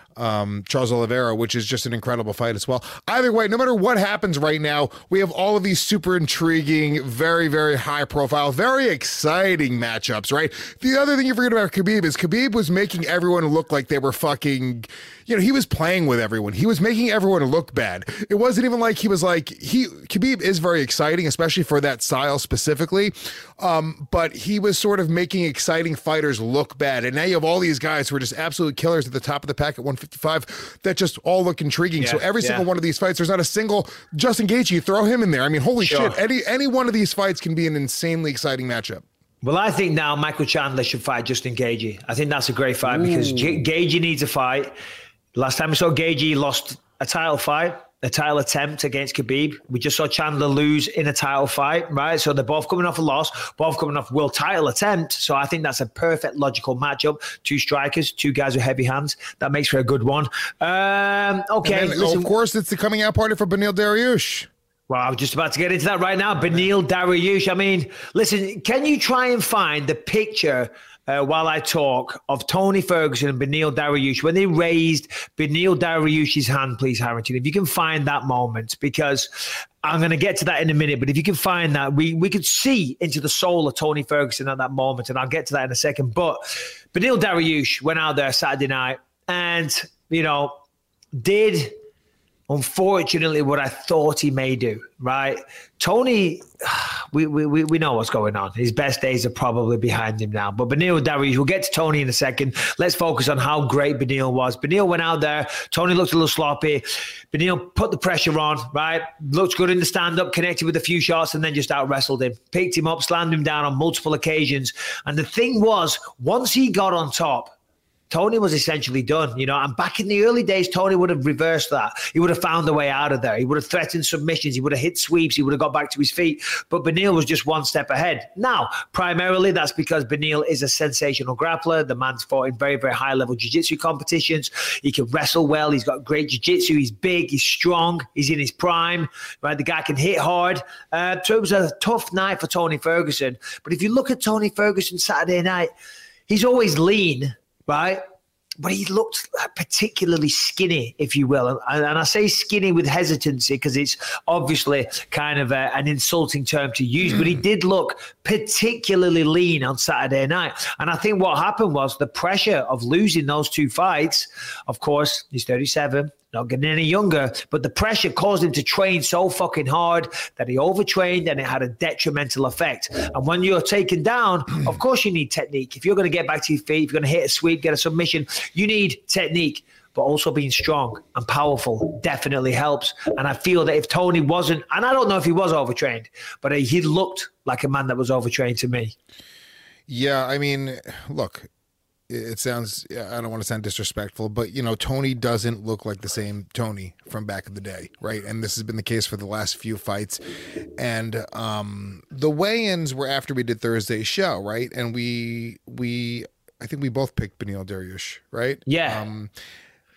um, Charles Oliveira, which is just an incredible fight as well. Either way, no matter what happens right now, we have all of these super intriguing, very, very high profile, very exciting matchups, right? The other thing you forget about Khabib is Khabib was making everyone look like they were fucking, you know, he was playing with everyone. He was making everyone look bad. It wasn't even like he was like, he, Khabib is very exciting, especially for that style specifically. Um, but he was sort of making exciting fighters look bad. And now you have all these guys who are just absolute killers at the top of the pack at one fifty-five that just all look intriguing. Yeah, so every yeah. single one of these fights, there's not a single Justin Gaethje, you throw him in there. I mean, holy Sure. shit. Any, any one of these fights can be an insanely exciting matchup. Well, I think now Michael Chandler should fight Justin Gaethje. I think that's a great fight Ooh. because G- Gaethje needs a fight. Last time we saw Gaethje, he lost a title fight, a title attempt against Khabib. We just saw Chandler lose in a title fight, right? So they're both coming off a loss, both coming off world title attempt. So I think that's a perfect logical matchup. Two strikers, two guys with heavy hands. That makes for a good one. Um, okay. Then, of course, it's the coming out party for Beneil Dariush. Well, I was just about to get into that right now. Beneil Dariush. I mean, listen, can you try and find the picture Uh, while I talk of Tony Ferguson and Beneil Dariush when they raised Beneil Dariush's hand, please, Harrington, if you can find that moment, because I'm going to get to that in a minute, but if you can find that, we, we could see into the soul of Tony Ferguson at that moment, and I'll get to that in a second. But Beneil Dariush went out there Saturday night and, you know, did unfortunately what I thought he may do, right? Tony, we we we know what's going on. His best days are probably behind him now. But Beneil Dariush, we'll get to Tony in a second. Let's focus on how great Beneil was. Beneil went out there. Tony looked a little sloppy. Beneil put the pressure on, right? Looked good in the stand-up, connected with a few shots, and then just out-wrestled him. Picked him up, slammed him down on multiple occasions. And the thing was, once he got on top, Tony was essentially done, you know, and back in the early days, Tony would have reversed that. He would have found a way out of there. He would have threatened submissions. He would have hit sweeps. He would have got back to his feet. But Beneil was just one step ahead. Now, primarily, that's because Beneil is a sensational grappler. The man's fought in very, very high-level jiu-jitsu competitions. He can wrestle well. He's got great jiu-jitsu. He's big. He's strong. He's in his prime. Right? The guy can hit hard. Uh, so it was a tough night for Tony Ferguson. But if you look at Tony Ferguson Saturday night, he's always lean, right? But he looked particularly skinny, if you will. And, and I say skinny with hesitancy because it's obviously kind of a, an insulting term to use. But he did look particularly lean on Saturday night. And I think what happened was the pressure of losing those two fights. Of course, he's thirty-seven. Not getting any younger, but the pressure caused him to train so fucking hard that he overtrained and it had a detrimental effect. And when you're taken down, of course you need technique. If you're going to get back to your feet, if you're going to hit a sweep, get a submission, you need technique. But also being strong and powerful definitely helps. And I feel that if Tony wasn't, and I don't know if he was overtrained, but he looked like a man that was overtrained to me. Yeah, I mean, look, it sounds, I don't want to sound disrespectful, but, you know, Tony doesn't look like the same Tony from back in the day, right? And this has been the case for the last few fights. And um, the weigh-ins were after we did Thursday's show, right? And we, we I think we both picked Beneil Dariush, right? Yeah. Um,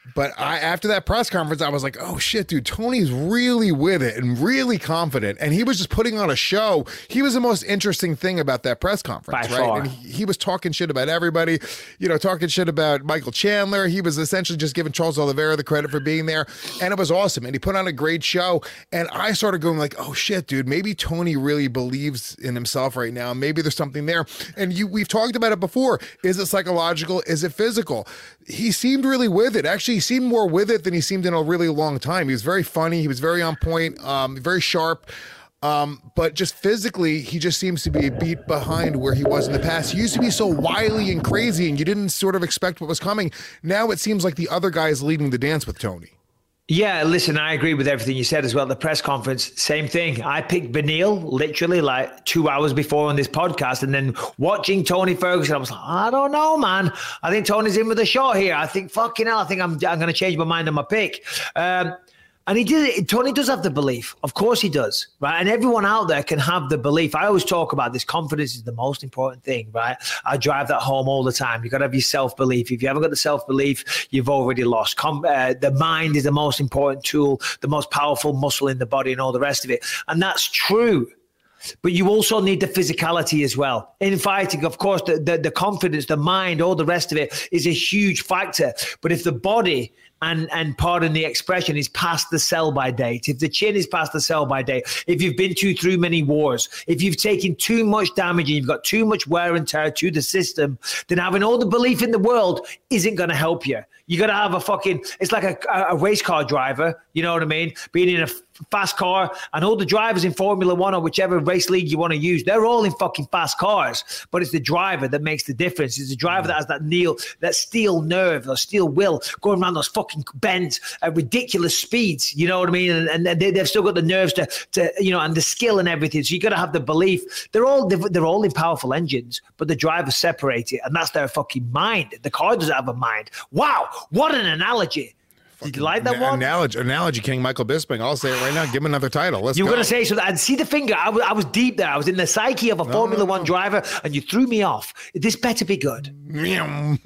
But I, after that press conference, I was like, oh shit, dude, Tony's really with it and really confident. And he was just putting on a show. He was the most interesting thing about that press conference, By right? far. And he, he was talking shit about everybody, you know, talking shit about Michael Chandler. He was essentially just giving Charles Oliveira the credit for being there. And it was awesome. And he put on a great show. And I started going like, oh shit, dude, maybe Tony really believes in himself right now. Maybe there's something there. And you, we've talked about it before. Is it psychological? Is it physical? He seemed really with it. Actually, he seemed more with it than he seemed in a really long time. He was very funny. He was very on point, um, very sharp. Um, but just physically, he just seems to be a beat behind where he was in the past. He used to be so wily and crazy, and you didn't sort of expect what was coming. Now it seems like the other guy is leading the dance with Tony. Yeah, listen, I agree with everything you said as well. At the press conference, same thing. I picked Beneil literally like two hours before on this podcast, and then watching Tony Ferguson, I was like, I don't know, man. I think Tony's in with a shot here. I think fucking hell, I think I'm I'm going to change my mind on my pick. Um, And he did. Tony does have the belief. Of course he does, right? And everyone out there can have the belief. I always talk about this. Confidence is the most important thing, right? I drive that home all the time. You got to have your self-belief. If you haven't got the self-belief, you've already lost. Com- uh, the mind is the most important tool, the most powerful muscle in the body, and all the rest of it. And that's true. But you also need the physicality as well. In fighting, of course, the, the, the confidence, the mind, all the rest of it is a huge factor. But if the body and, and pardon the expression, is past the sell-by date, if the chin is past the sell-by date, if you've been to through many wars, if you've taken too much damage and you've got too much wear and tear to the system, then having all the belief in the world isn't going to help you. You got to have a fucking, it's like a, a race car driver, you know what I mean? Being in a fast car, and all the drivers in Formula One or whichever race league you want to use, they're all in fucking fast cars, but it's the driver that makes the difference. It's the driver that has that Neil, that steel nerve, or steel will, going around those fucking bends at ridiculous speeds, you know what I mean? And, and they, they've still got the nerves to, to, you know, and the skill and everything. So you got to have the belief. They're all, they're all in powerful engines, but the drivers separate it, and that's their fucking mind. The car doesn't have a mind. Wow, what an analogy. Did you like that one? Analogy, analogy King Michael Bisping. I'll say it right now. Give him another title. Let's you were go. going to say so. And see the finger. I was, I was deep there. I was in the psyche of a no, Formula no, One no. driver, and you threw me off. This better be good. no.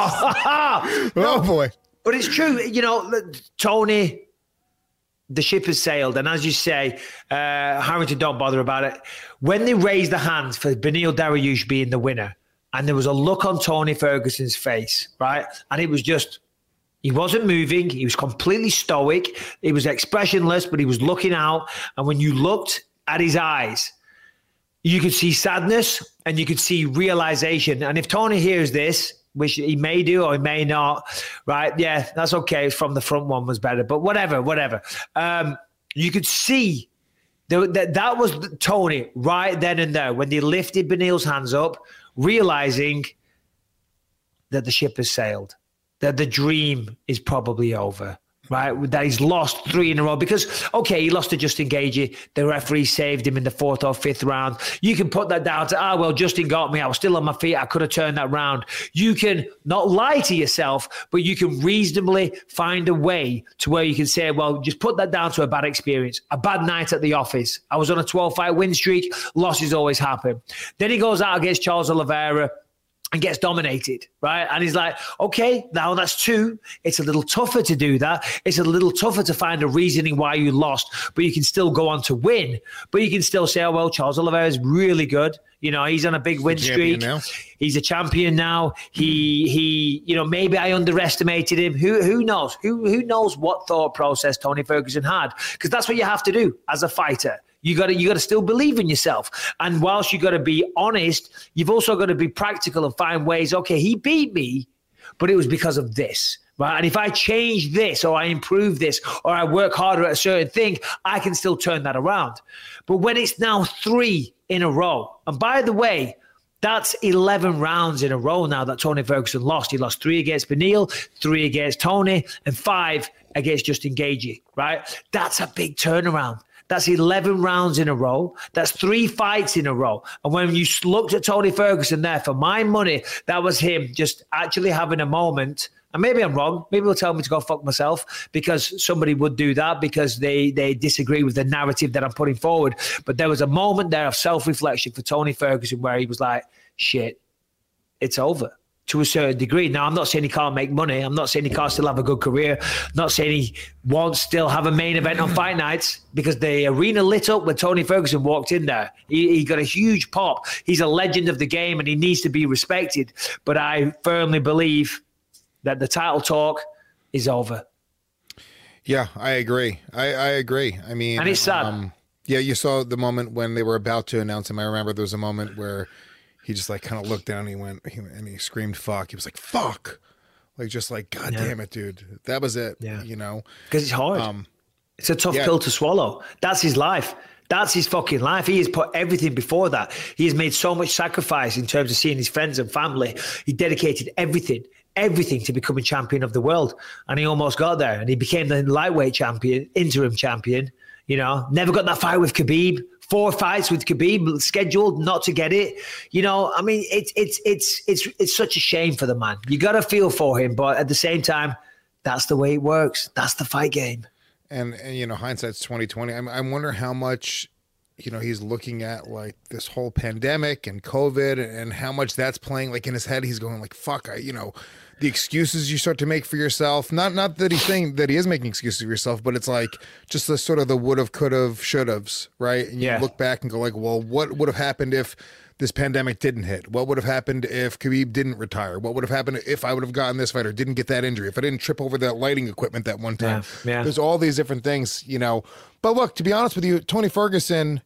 Oh, boy. But it's true. You know, Tony, the ship has sailed. And as you say, uh, Harrington, don't bother about it. When they raised the hands for Beneil Dariush being the winner, and there was a look on Tony Ferguson's face, right? And it was just, he wasn't moving. He was completely stoic. He was expressionless, but he was looking out. And when you looked at his eyes, you could see sadness and you could see realization. And if Tony hears this, which he may do or he may not, right? Yeah, that's okay. From the front one was better, but whatever, whatever. Um, you could see that, that that was Tony right then and there when they lifted Beneil's hands up, realizing that the ship has sailed, that the dream is probably over, right? That he's lost three in a row because, okay, he lost to Justin Gaethje. The referee saved him in the fourth or fifth round. You can put that down to, ah, well, Justin got me. I was still on my feet. I could have turned that round. You can not lie to yourself, but you can reasonably find a way to where you can say, well, just put that down to a bad experience, a bad night at the office. I was on a twelve-fight win streak. Losses always happen. Then he goes out against Charles Oliveira and gets dominated, right? And he's like, okay, now that's two. It's a little tougher to do that. It's a little tougher to find a reasoning why you lost, but you can still go on to win. But you can still say, oh, well, Charles Oliveira is really good. You know, he's on a big win streak. Now. He's a champion now. He, he, you know, maybe I underestimated him. Who, who knows? Who, who knows what thought process Tony Ferguson had? Because that's what you have to do as a fighter. You got to you got to still believe in yourself. And whilst you got to be honest, you've also got to be practical and find ways, okay, he beat me, but it was because of this. Right? And if I change this or I improve this or I work harder at a certain thing, I can still turn that around. But when it's now three in a row, and by the way, that's eleven rounds in a row now that Tony Ferguson lost. He lost three against Beneil, three against Tony, and five against Justin Gaethje, right? That's a big turnaround. That's eleven rounds in a row. That's three fights in a row. And when you looked at Tony Ferguson there, for my money, that was him just actually having a moment. And maybe I'm wrong. Maybe they'll tell me to go fuck myself because somebody would do that because they, they disagree with the narrative that I'm putting forward. But there was a moment there of self-reflection for Tony Ferguson where he was like, shit, it's over. to a certain degree. Now, I'm not saying he can't make money. I'm not saying he can't still have a good career. I'm not saying he won't still have a main event on fight nights, because the arena lit up when Tony Ferguson walked in there. He, he got a huge pop. He's a legend of the game and he needs to be respected. But I firmly believe that the title talk is over. Yeah, I agree. I, I agree. I mean, and it's sad. Um, yeah, you saw the moment when they were about to announce him. I remember there was a moment where he just like kind of looked down and he went he, and he screamed fuck. He was like, fuck. Like, just like, God yeah. damn it, dude. That was it. Yeah. You know? Because it's hard. Um, it's a tough yeah. pill to swallow. That's his life. That's his fucking life. He has put everything before that. He has made so much sacrifice in terms of seeing his friends and family. He dedicated everything, everything to becoming champion of the world. And he almost got there. And he became the lightweight champion, interim champion. You know, never got that fight with Khabib. Four fights with Khabib scheduled, not to get it. You know, I mean, it's it's it's it's it's such a shame for the man. You got to feel for him, but at the same time, that's the way it works. That's the fight game. And, and you know, hindsight's twenty twenty. I, I wonder how much, you know, he's looking at like this whole pandemic and COVID, and how much that's playing like in his head. He's going like, "Fuck," I, you know, the excuses you start to make for yourself. Not not that he's saying that he is making excuses for yourself, but it's like just the sort of the would have, could have, should have's, right? And you yeah. look back and go like, well, what would have happened if this pandemic didn't hit? What would have happened if Khabib didn't retire? What would have happened if I would have gotten this fight or didn't get that injury? If I didn't trip over that lighting equipment that one time? Yeah. Yeah. There's all these different things, you know. But look, to be honest with you, Tony Ferguson,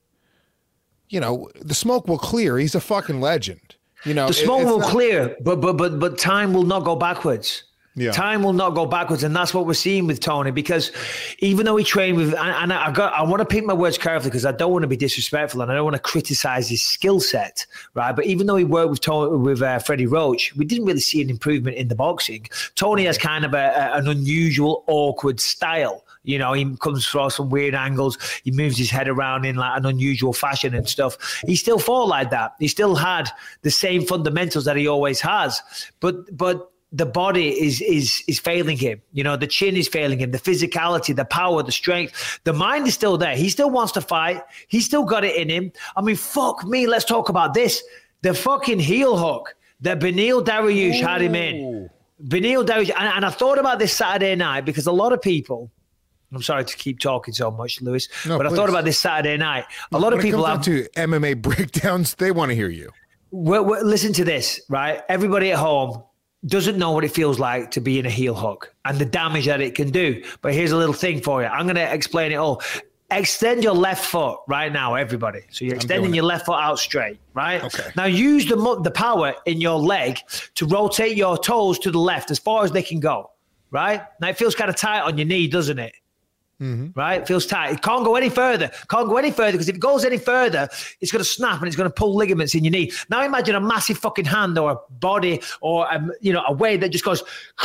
you know, the smoke will clear. He's a fucking legend. You know, the smoke it, will not... clear, but but but but time will not go backwards. Yeah. Time will not go backwards, and that's what we're seeing with Tony. Because even though he trained with, and, and I got, I want to pick my words carefully because I don't want to be disrespectful and I don't want to criticize his skill set, right? But even though he worked with Tony, with uh, Freddie Roach, we didn't really see an improvement in the boxing. Tony has kind of a, a, an unusual, awkward style. You know, he comes from some weird angles. He moves his head around in like an unusual fashion and stuff. He still fought like that. He still had the same fundamentals that he always has. But but the body is is is failing him. You know, the chin is failing him. The physicality, the power, the strength. The mind is still there. He still wants to fight. He's still got it in him. I mean, fuck me. Let's talk about this. The fucking heel hook that Beneil Dariush had him in. Beneil Dariush. And, and I thought about this Saturday night because a lot of people, I'm sorry to keep talking so much, Lewis, no, but please. I thought about this Saturday night. A lot when of people it have comes down to M M A breakdowns. They want to hear you. Well, well, listen to this, right? Everybody at home doesn't know what it feels like to be in a heel hook and the damage that it can do. But here's a little thing for you. I'm going to explain it all. Extend your left foot right now, everybody. So you're extending your left foot out straight, right? Okay. Now use the the power in your leg to rotate your toes to the left as far as they can go, right? Now it feels kind of tight on your knee, doesn't it? Mm-hmm. Right? It feels tight. It can't go any further. Can't go any further because if it goes any further, it's going to snap and it's going to pull ligaments in your knee. Now imagine a massive fucking hand or a body or a, you know, a way that just goes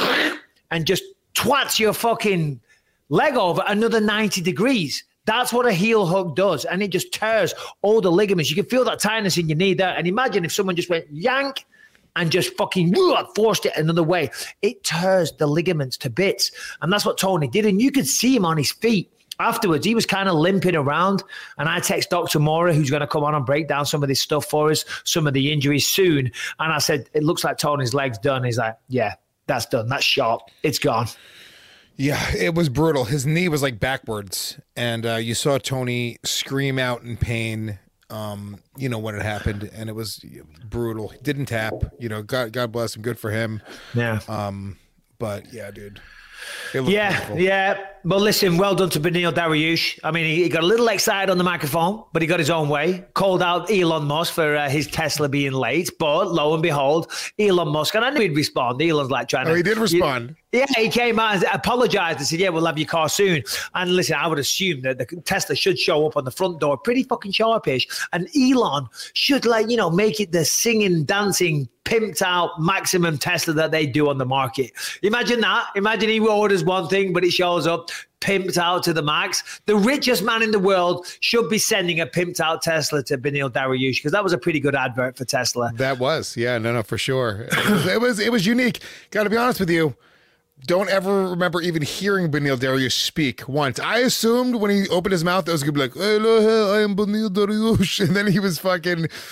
and just twats your fucking leg over another ninety degrees. That's what a heel hook does. And it just tears all the ligaments. You can feel that tightness in your knee there. And imagine if someone just went yank and just fucking forced it another way. It tears the ligaments to bits. And that's what Tony did. And you could see him on his feet. Afterwards, he was kind of limping around. And I text Doctor Mora, who's going to come on and break down some of this stuff for us, some of the injuries soon. And I said, it looks like Tony's leg's done. He's like, yeah, that's done. That's sharp. It's gone. Yeah, it was brutal. His knee was like backwards. And uh, you saw Tony scream out in pain. Um, you know, when it happened, and it was brutal. He didn't tap, you know, God, God bless him. Good for him. Yeah. Um, but yeah, dude. Yeah, beautiful. yeah. But listen, well done to Beneil Dariush. I mean, he, he got a little excited on the microphone, but he got his own way. Called out Elon Musk for uh, his Tesla being late. But lo and behold, Elon Musk, and I knew he'd respond. Elon's like trying to. Oh, he did respond. You, Yeah, he came out and apologized and said, yeah, we'll have your car soon. And listen, I would assume that the Tesla should show up on the front door pretty fucking sharpish. And Elon should, like, you know, make it the singing, dancing, pimped out maximum Tesla that they do on the market. Imagine that. Imagine he orders one thing, but it shows up pimped out to the max. The richest man in the world should be sending a pimped out Tesla to Beneil Dariush because that was a pretty good advert for Tesla. That was. Yeah, no, no, for sure. It was, it was, it was unique. Got to be honest with you. Don't ever remember even hearing Beneil Dariush speak once. I assumed when he opened his mouth, it was going to be like, hello, I am Beneil Dariush. And then he was fucking,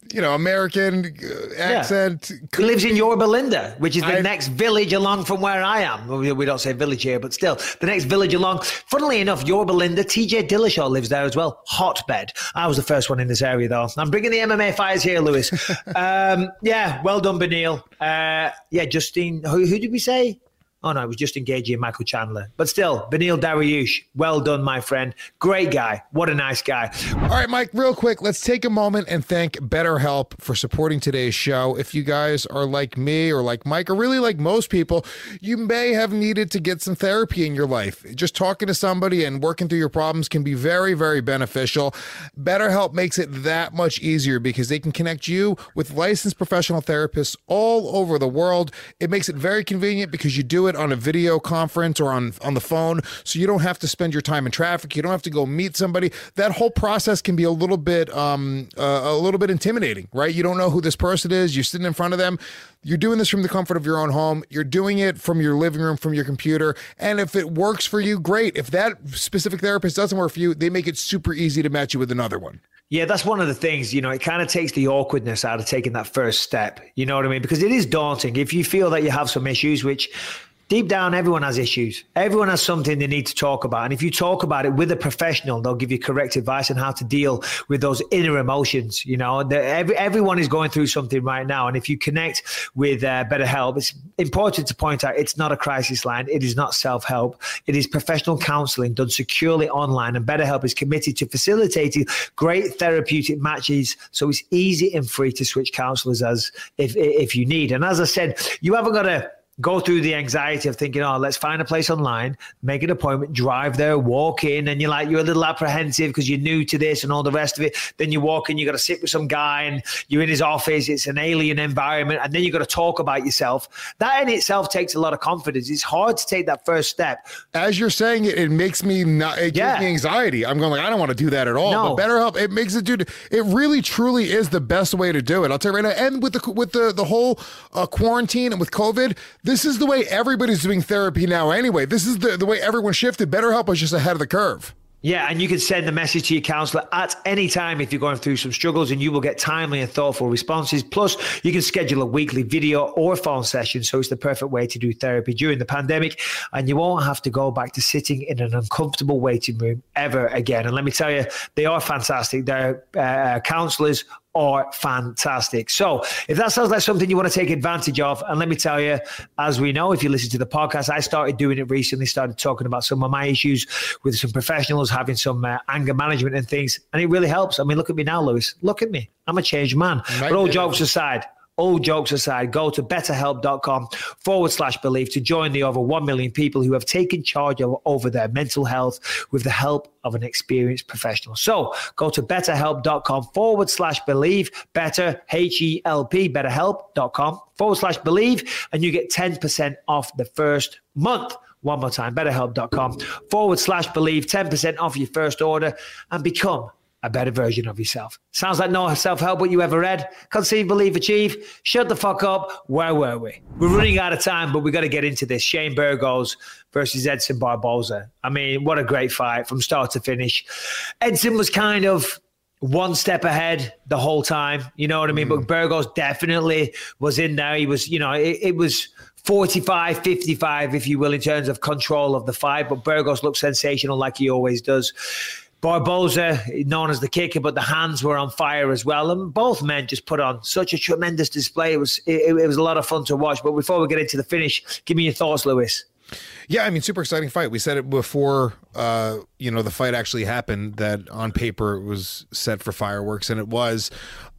you know, American uh, accent. Yeah. He lives in Yorba Linda, which is the I, next village along from where I am. We, we don't say village here, but still, the next village along. Funnily enough, Yorba Linda, T J Dillashaw lives there as well. Hotbed. I was the first one in this area, though. I'm bringing the M M A fighters here, Lewis. um, yeah, well done, Beneil. Uh, yeah, Justine, who, who did we say? Oh, no, it was just engaging Michael Chandler. But still, Beneil Dariush, well done, my friend. Great guy. What a nice guy. All right, Mike, real quick, let's take a moment and thank BetterHelp for supporting today's show. If you guys are like me or like Mike or really like most people, you may have needed to get some therapy in your life. Just talking to somebody and working through your problems can be very, very beneficial. BetterHelp makes it that much easier because they can connect you with licensed professional therapists all over the world. It makes it very convenient because you do it on a video conference or on on the phone, so you don't have to spend your time in traffic. You don't have to go meet somebody. That whole process can be a little bit um uh, a little bit intimidating, right? You don't know who this person is. You're sitting in front of them. You're doing this from the comfort of your own home. You're doing it from your living room, from your computer. And if it works for you, great. If that specific therapist doesn't work for you, they make it super easy to match you with another one. Yeah, that's one of the things, you know, it kind of takes the awkwardness out of taking that first step. You know what I mean? Because it is daunting. If you feel that you have some issues, which deep down, everyone has issues. Everyone has something they need to talk about. And if you talk about it with a professional, they'll give you correct advice on how to deal with those inner emotions. You know, the, every, everyone is going through something right now. And if you connect with uh, BetterHelp, it's important to point out it's not a crisis line. It is not self-help. It is professional counseling done securely online. And BetterHelp is committed to facilitating great therapeutic matches. So it's easy and free to switch counselors as if, if you need. And as I said, you haven't got to go through the anxiety of thinking, oh, let's find a place online, make an appointment, drive there, walk in, and you're like, you're a little apprehensive because you're new to this and all the rest of it. Then you walk in, you got to sit with some guy and you're in his office. It's an alien environment. And then you got to talk about yourself. That in itself takes a lot of confidence. It's hard to take that first step. As you're saying it, it makes me not, it yeah. gives me anxiety. I'm going like, I don't want to do that at all. No. But BetterHelp, it makes it, dude, it really truly is the best way to do it. I'll tell you right now. And with the, with the, the whole uh, quarantine and with COVID, this is the way every Everybody's doing therapy now anyway. This is the, the way everyone shifted. BetterHelp was just ahead of the curve. Yeah, and you can send a message to your counselor at any time if you're going through some struggles, and you will get timely and thoughtful responses. Plus, you can schedule a weekly video or phone session, so it's the perfect way to do therapy during the pandemic, and you won't have to go back to sitting in an uncomfortable waiting room ever again. And let me tell you, they are fantastic. Their uh, counselors are fantastic. So if that sounds like something you want to take advantage of, and let me tell you, as we know, if you listen to the podcast, I started doing it recently, started talking about some of my issues with some professionals, having some uh, anger management and things, and it really helps. I mean, look at me now, Lewis. Look at me. I'm a changed man. But all jokes aside, all jokes aside, go to betterhelp.com forward slash believe to join the over one million people who have taken charge of, over their mental health with the help of an experienced professional. So go to betterhelp.com forward slash believe, better, H E L P, betterhelp.com forward slash believe, and you get ten percent off the first month. One more time, betterhelp.com forward slash believe, ten percent off your first order, and become a better version of yourself. Sounds like no self-help book you ever read. Conceive, believe, achieve. Shut the fuck up. Where were we? We're running out of time, but we got to get into this. Shane Burgos versus Edson Barboza. I mean, what a great fight from start to finish. Edson was kind of one step ahead the whole time. You know what I mean? Mm. But Burgos definitely was in there. He was, you know, it, it was forty-five fifty-five, if you will, in terms of control of the fight. But Burgos looked sensational like he always does. Barboza, known as the kicker, but the hands were on fire as well. And both men just put on such a tremendous display. It was it, it was a lot of fun to watch. But before we get into the finish, give me your thoughts, Lewis. Yeah, I mean, super exciting fight. We said it before, uh, you know, the fight actually happened, that on paper it was set for fireworks, and it was.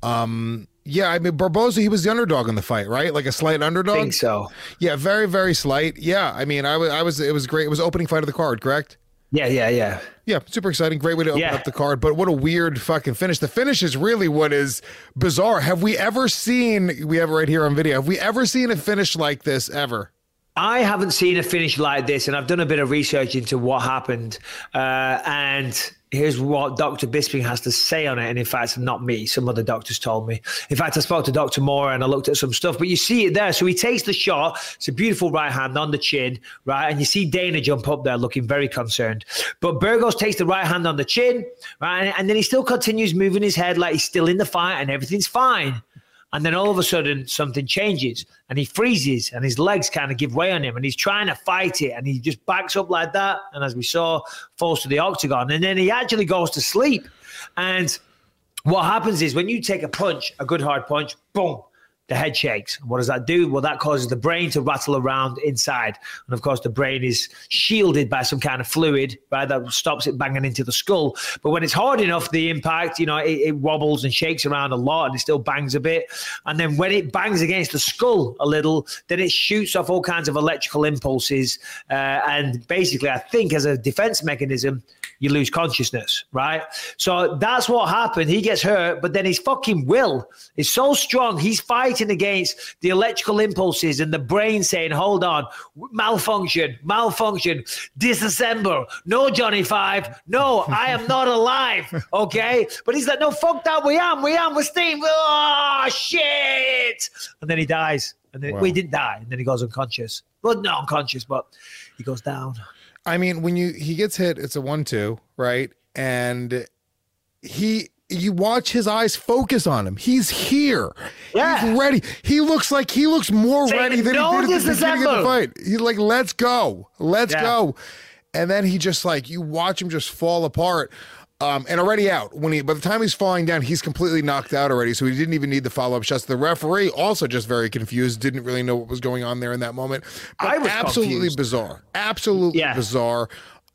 Um, yeah, I mean, Barboza, he was the underdog in the fight, right? Like a slight underdog? I think so. Yeah, very, very slight. Yeah, I mean, I was, I was, it was great. It was opening fight of the card, correct? Yeah, yeah, yeah. Yeah, super exciting. Great way to open yeah. up the card. But what a weird fucking finish. The finish is really what is bizarre. Have we ever seen, we have it right here on video, have we ever seen a finish like this ever? I haven't seen a finish like this, and I've done a bit of research into what happened. Uh, and here's what Doctor Bisping has to say on it. And in fact, not me, some other doctors told me. In fact, I spoke to Doctor Moore and I looked at some stuff, but you see it there. So he takes the shot. It's a beautiful right hand on the chin, right? And you see Dana jump up there looking very concerned. But Burgos takes the right hand on the chin, right? And, and then he still continues moving his head like he's still in the fight and everything's fine. And then all of a sudden, something changes and he freezes and his legs kind of give way on him and he's trying to fight it and he just backs up like that. And as we saw, falls to the octagon. And then he actually goes to sleep. And what happens is when you take a punch, a good hard punch, boom, the head shakes. What does that do? Well, that causes the brain to rattle around inside. And of course, the brain is shielded by some kind of fluid, right, that stops it banging into the skull. But when it's hard enough, the impact, you know, it, it wobbles and shakes around a lot and it still bangs a bit. And then when it bangs against the skull a little, then it shoots off all kinds of electrical impulses. Uh, and basically, I think as a defense mechanism, you lose consciousness, right? So that's what happened. He gets hurt, but then his fucking will is so strong. He's fighting against the electrical impulses and the brain saying, hold on, malfunction, malfunction, disassemble. No, Johnny Five. No, I am not alive. Okay. But he's like, no, fuck that. We am, we am, we're Steve. Oh, shit. And then he dies. And then wow. well, he didn't die. And then he goes unconscious. Well, not unconscious, but he goes down. I mean, when you he gets hit, it's a one two, right? And he you watch his eyes focus on him. He's here. Yeah. He's ready. He looks like he looks more Say ready than no he did at the beginning of the fight. He's like, let's go. Let's yeah. go. And then he just like, you watch him just fall apart. Um, and already out. When he by the time he's falling down, he's completely knocked out already. So he didn't even need the follow-up shots. The referee also just very confused, didn't really know what was going on there in that moment. But I was absolutely confused. bizarre. Absolutely yeah. bizarre.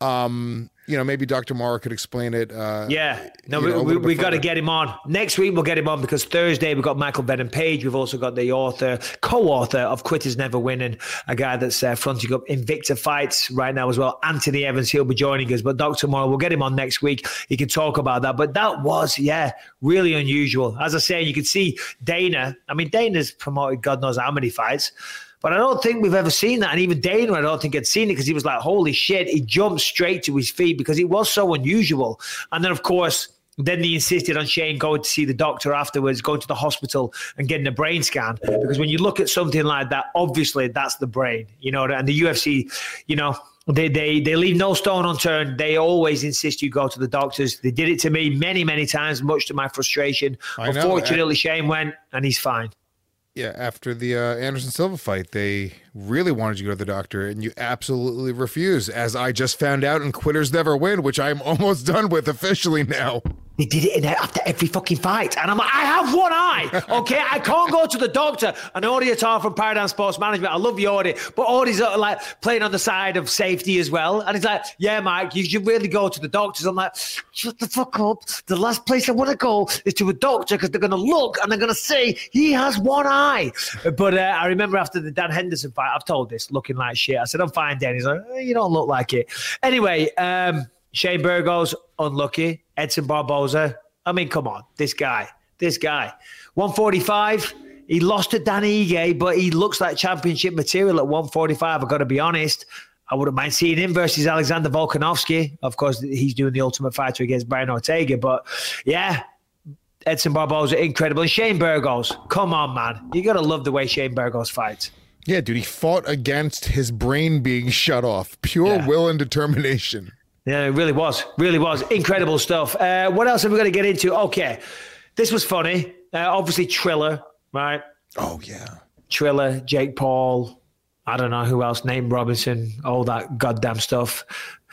Um, you know, maybe Doctor Morrow could explain it. Uh, yeah, no, we, know, we, we got to get him on. Next week, we'll get him on because Thursday, we've got Michael Venom Page. We've also got the author, co-author of Quitters Never Winning, a guy that's uh, fronting up Invicta Fights right now as well. Anthony Evans, he'll be joining us. But Doctor Morrow, we'll get him on next week. He can talk about that. But that was, yeah, really unusual. As I say, you could see Dana. I mean, Dana's promoted God knows how many fights. But I don't think we've ever seen that. And even Dana, I don't think had seen it because he was like, holy shit. He jumped straight to his feet because it was so unusual. And then, of course, then he insisted on Shane going to see the doctor afterwards, going to the hospital and getting a brain scan. Because when you look at something like that, obviously that's the brain, you know, and the U F C, you know, they, they, they leave no stone unturned. They always insist you go to the doctors. They did it to me many, many times, much to my frustration. I Unfortunately, know. Shane went and he's fine. Yeah, after the uh, Anderson Silva fight, they really wanted you to go to the doctor, and you absolutely refused, as I just found out in Quitters Never Win, which I'm almost done with officially now. They did it in after every fucking fight. And I'm like, I have one eye, okay? I can't go to the doctor. And Audie Attar from Paradigm Sports Management, I love you, Audie, but Audie's uh, like playing on the side of safety as well. And he's like, yeah, Mike, you should really go to the doctors. I'm like, shut the fuck up. The last place I want to go is to a doctor because they're going to look and they're going to say he has one eye. But uh, I remember after the Dan Henderson fight, I've told this, looking like shit. I said, I'm fine, Dan. He's like, oh, you don't look like it. Anyway, um, Shane Burgos, unlucky. Edson Barboza, I mean, come on, this guy, this guy. one forty-five, he lost to Danny Ige, but he looks like championship material at one forty-five, I've got to be honest. I wouldn't mind seeing him versus Alexander Volkanovski. Of course, he's doing the Ultimate Fighter against Brian Ortega, but yeah, Edson Barboza, incredible. And Shane Burgos, come on, man. You got to love the way Shane Burgos fights. Yeah, dude, he fought against his brain being shut off. Pure yeah. will and determination. Yeah, it really was. Really was. Incredible stuff. Uh, what else have we got to get into? Okay, this was funny. Uh, obviously, Triller, right? Oh, yeah. Triller, Jake Paul, I don't know who else, Nate Robinson, all that goddamn stuff.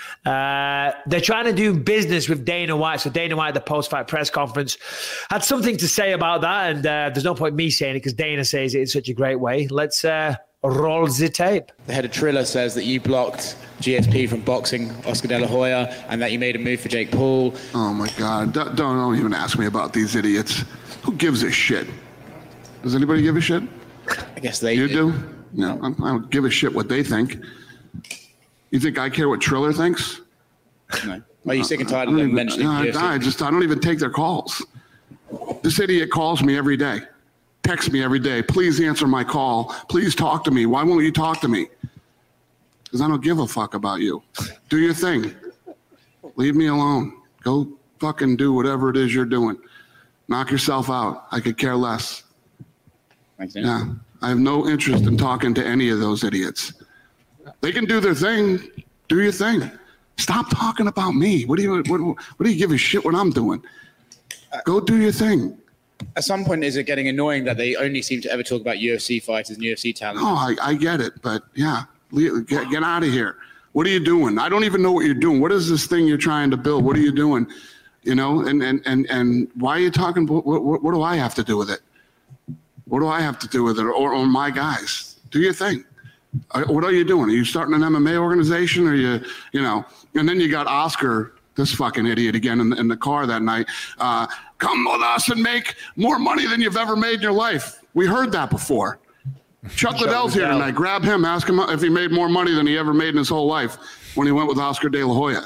Uh, they're trying to do business with Dana White. So Dana White at the post-fight press conference had something to say about that, and uh, there's no point me saying it because Dana says it in such a great way. Let's uh, roll the tape. The head of Triller says that you blocked G S P from boxing Oscar De La Hoya and that you made a move for Jake Paul. Oh, my God. Don't, don't even ask me about these idiots. Who gives a shit? Does anybody give a shit? I guess they you do. do? No, I don't give a shit what they think. You think I care what Triller thinks? No. Are you sick and tired of them mentioning I, I just, I don't even take their calls. This idiot calls me every day. Texts me every day. Please answer my call. Please talk to me. Why won't you talk to me? Because I don't give a fuck about you. Do your thing. Leave me alone. Go fucking do whatever it is you're doing. Knock yourself out. I could care less. Thanks, Dan. Yeah, I have no interest in talking to any of those idiots. They can do their thing. Do your thing. Stop talking about me. What do you what, what do you give a shit what I'm doing? Go do your thing. At some point, is it getting annoying that they only seem to ever talk about U F C fighters and U F C talent? No, I, I get it, but yeah, get, get out of here. What are you doing? I don't even know what you're doing. What is this thing you're trying to build? What are you doing? You know, and and and, and why are you talking? What, what, what do I have to do with it? What do I have to do with it? Or, or my guys? Do your thing. What are you doing? Are you starting an M M A organization? Or you, you know, and then you got Oscar, this fucking idiot again in, in the car that night. Uh, come with us and make more money than you've ever made in your life. We heard that before. Chuck, Chuck Liddell's here tonight. Grab him. Ask him if he made more money than he ever made in his whole life when he went with Oscar De La Hoya.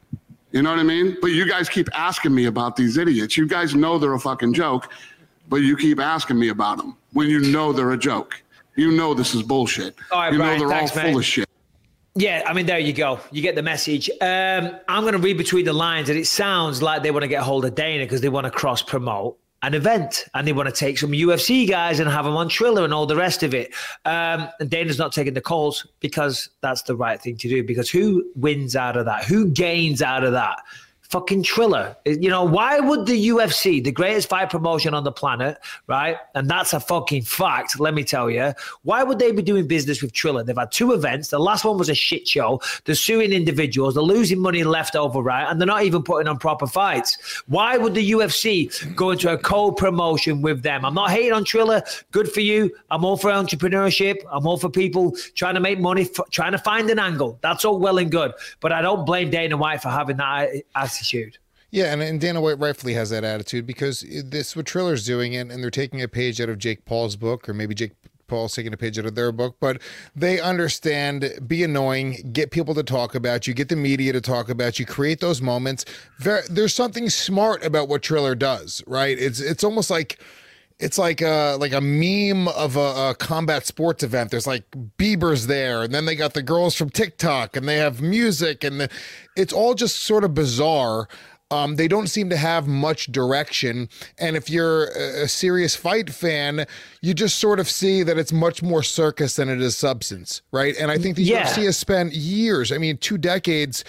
You know what I mean? But you guys keep asking me about these idiots. You guys know they're a fucking joke, but you keep asking me about them when you know they're a joke. You know this is bullshit. All right, you Brian, know they're thanks, all mate. full of shit. Yeah, I mean, there you go. You get the message. Um, I'm going to read between the lines, and it sounds like they want to get hold of Dana because they want to cross-promote an event, and they want to take some U F C guys and have them on Triller and all the rest of it. Um, and Dana's not taking the calls because that's the right thing to do, because who wins out of that? Who gains out of that? Fucking Triller. You know, why would the U F C, the greatest fight promotion on the planet, right? And that's a fucking fact, let me tell you. Why would they be doing business with Triller? They've had two events. The last one was a shit show. They're suing individuals. They're losing money left over, right? And they're not even putting on proper fights. Why would the U F C go into a co-promotion with them? I'm not hating on Triller. Good for you. I'm all for entrepreneurship. I'm all for people trying to make money, f- trying to find an angle. That's all well and good. But I don't blame Dana White for having that attitude. Yeah, and, and Dana White rightfully has that attitude because this what Triller's doing, and, and they're taking a page out of Jake Paul's book, or maybe Jake Paul's taking a page out of their book, but they understand, be annoying, get people to talk about you, get the media to talk about you, create those moments. There, there's something smart about what Triller does, right? It's it's almost like it's like a like a meme of a, a combat sports event. There's like Bieber's there, and then they got the girls from TikTok, and they have music, and the, it's all just sort of bizarre. Um, they don't seem to have much direction, and if you're a, a serious fight fan, you just sort of see that it's much more circus than it is substance, right? And I think the Yeah. U F C has spent years, I mean, two decades,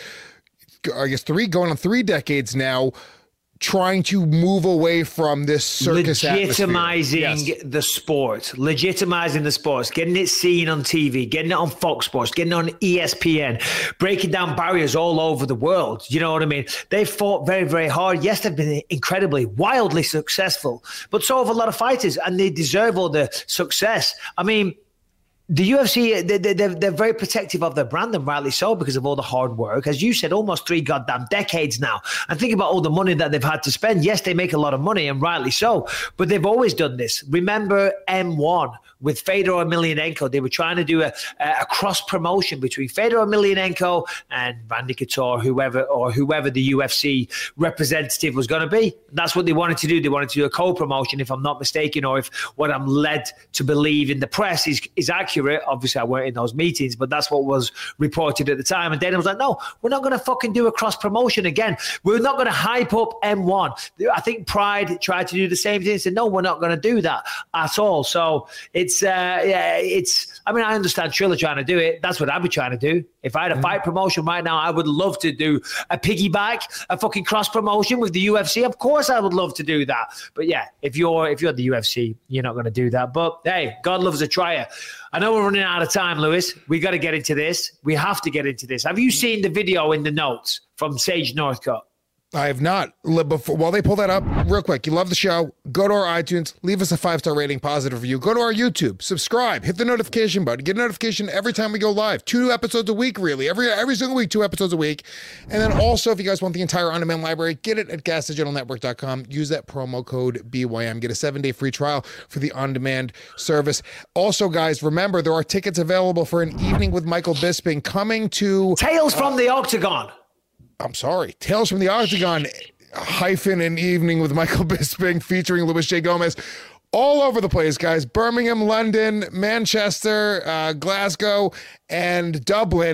I guess three, going on three decades now, trying to move away from this circus legitimizing atmosphere. Yes. the sport, legitimizing the sports, getting it seen on T V, getting it on Fox Sports, getting it on E S P N, breaking down barriers all over the world. You know what I mean? They fought very, very hard. Yes, they've been incredibly, wildly successful, but so have a lot of fighters, and they deserve all the success. I mean, the U F C, they, they, they're, they're very protective of their brand, and rightly so, because of all the hard work. As you said, almost three goddamn decades now. And think about all the money that they've had to spend. Yes, they make a lot of money, and rightly so, but they've always done this. Remember M one with Fedor Emelianenko? They were trying to do a, a cross promotion between Fedor Emelianenko and Randy Couture, whoever or whoever the U F C representative was going to be. That's what they wanted to do. They wanted to do a co-promotion, if I'm not mistaken, or if what I'm led to believe in the press is, is accurate. Obviously, I weren't in those meetings, but that's what was reported at the time. And Dana was like, no, we're not going to fucking do a cross promotion again. We're not going to hype up M one. I think Pride tried to do the same thing and said, no, we're not going to do that at all. So it's, uh, yeah, it's, I mean, I understand Triller trying to do it. That's what I'd be trying to do. If I had a mm-hmm. fight promotion right now, I would love to do a piggyback, a fucking cross promotion with the U F C. Of course, I would love to do that. But yeah, if you're if you're the U F C, you're not going to do that. But hey, God loves a trier. I know we're running out of time, Lewis. We got to get into this. We have to get into this. Have you seen the video in the notes from Sage Northcutt? I have not. Before, while they pull that up, real quick, you love the show, go to our iTunes, leave us a five-star rating, positive review. Go to our YouTube, subscribe, hit the notification button, get a notification every time we go live. Two episodes a week, really. Every every single week, two episodes a week. And then also, if you guys want the entire on-demand library, get it at gas digital network dot com. Use that promo code B Y M. Get a seven-day free trial for the on-demand service. Also, guys, remember, there are tickets available for an evening with Michael Bisping coming to... Tales uh, from the Octagon. I'm sorry, Tales from the Octagon hyphen an evening with Michael Bisping featuring Luis J. Gomez. All over the place, guys. Birmingham, London, Manchester, uh, Glasgow, and Dublin.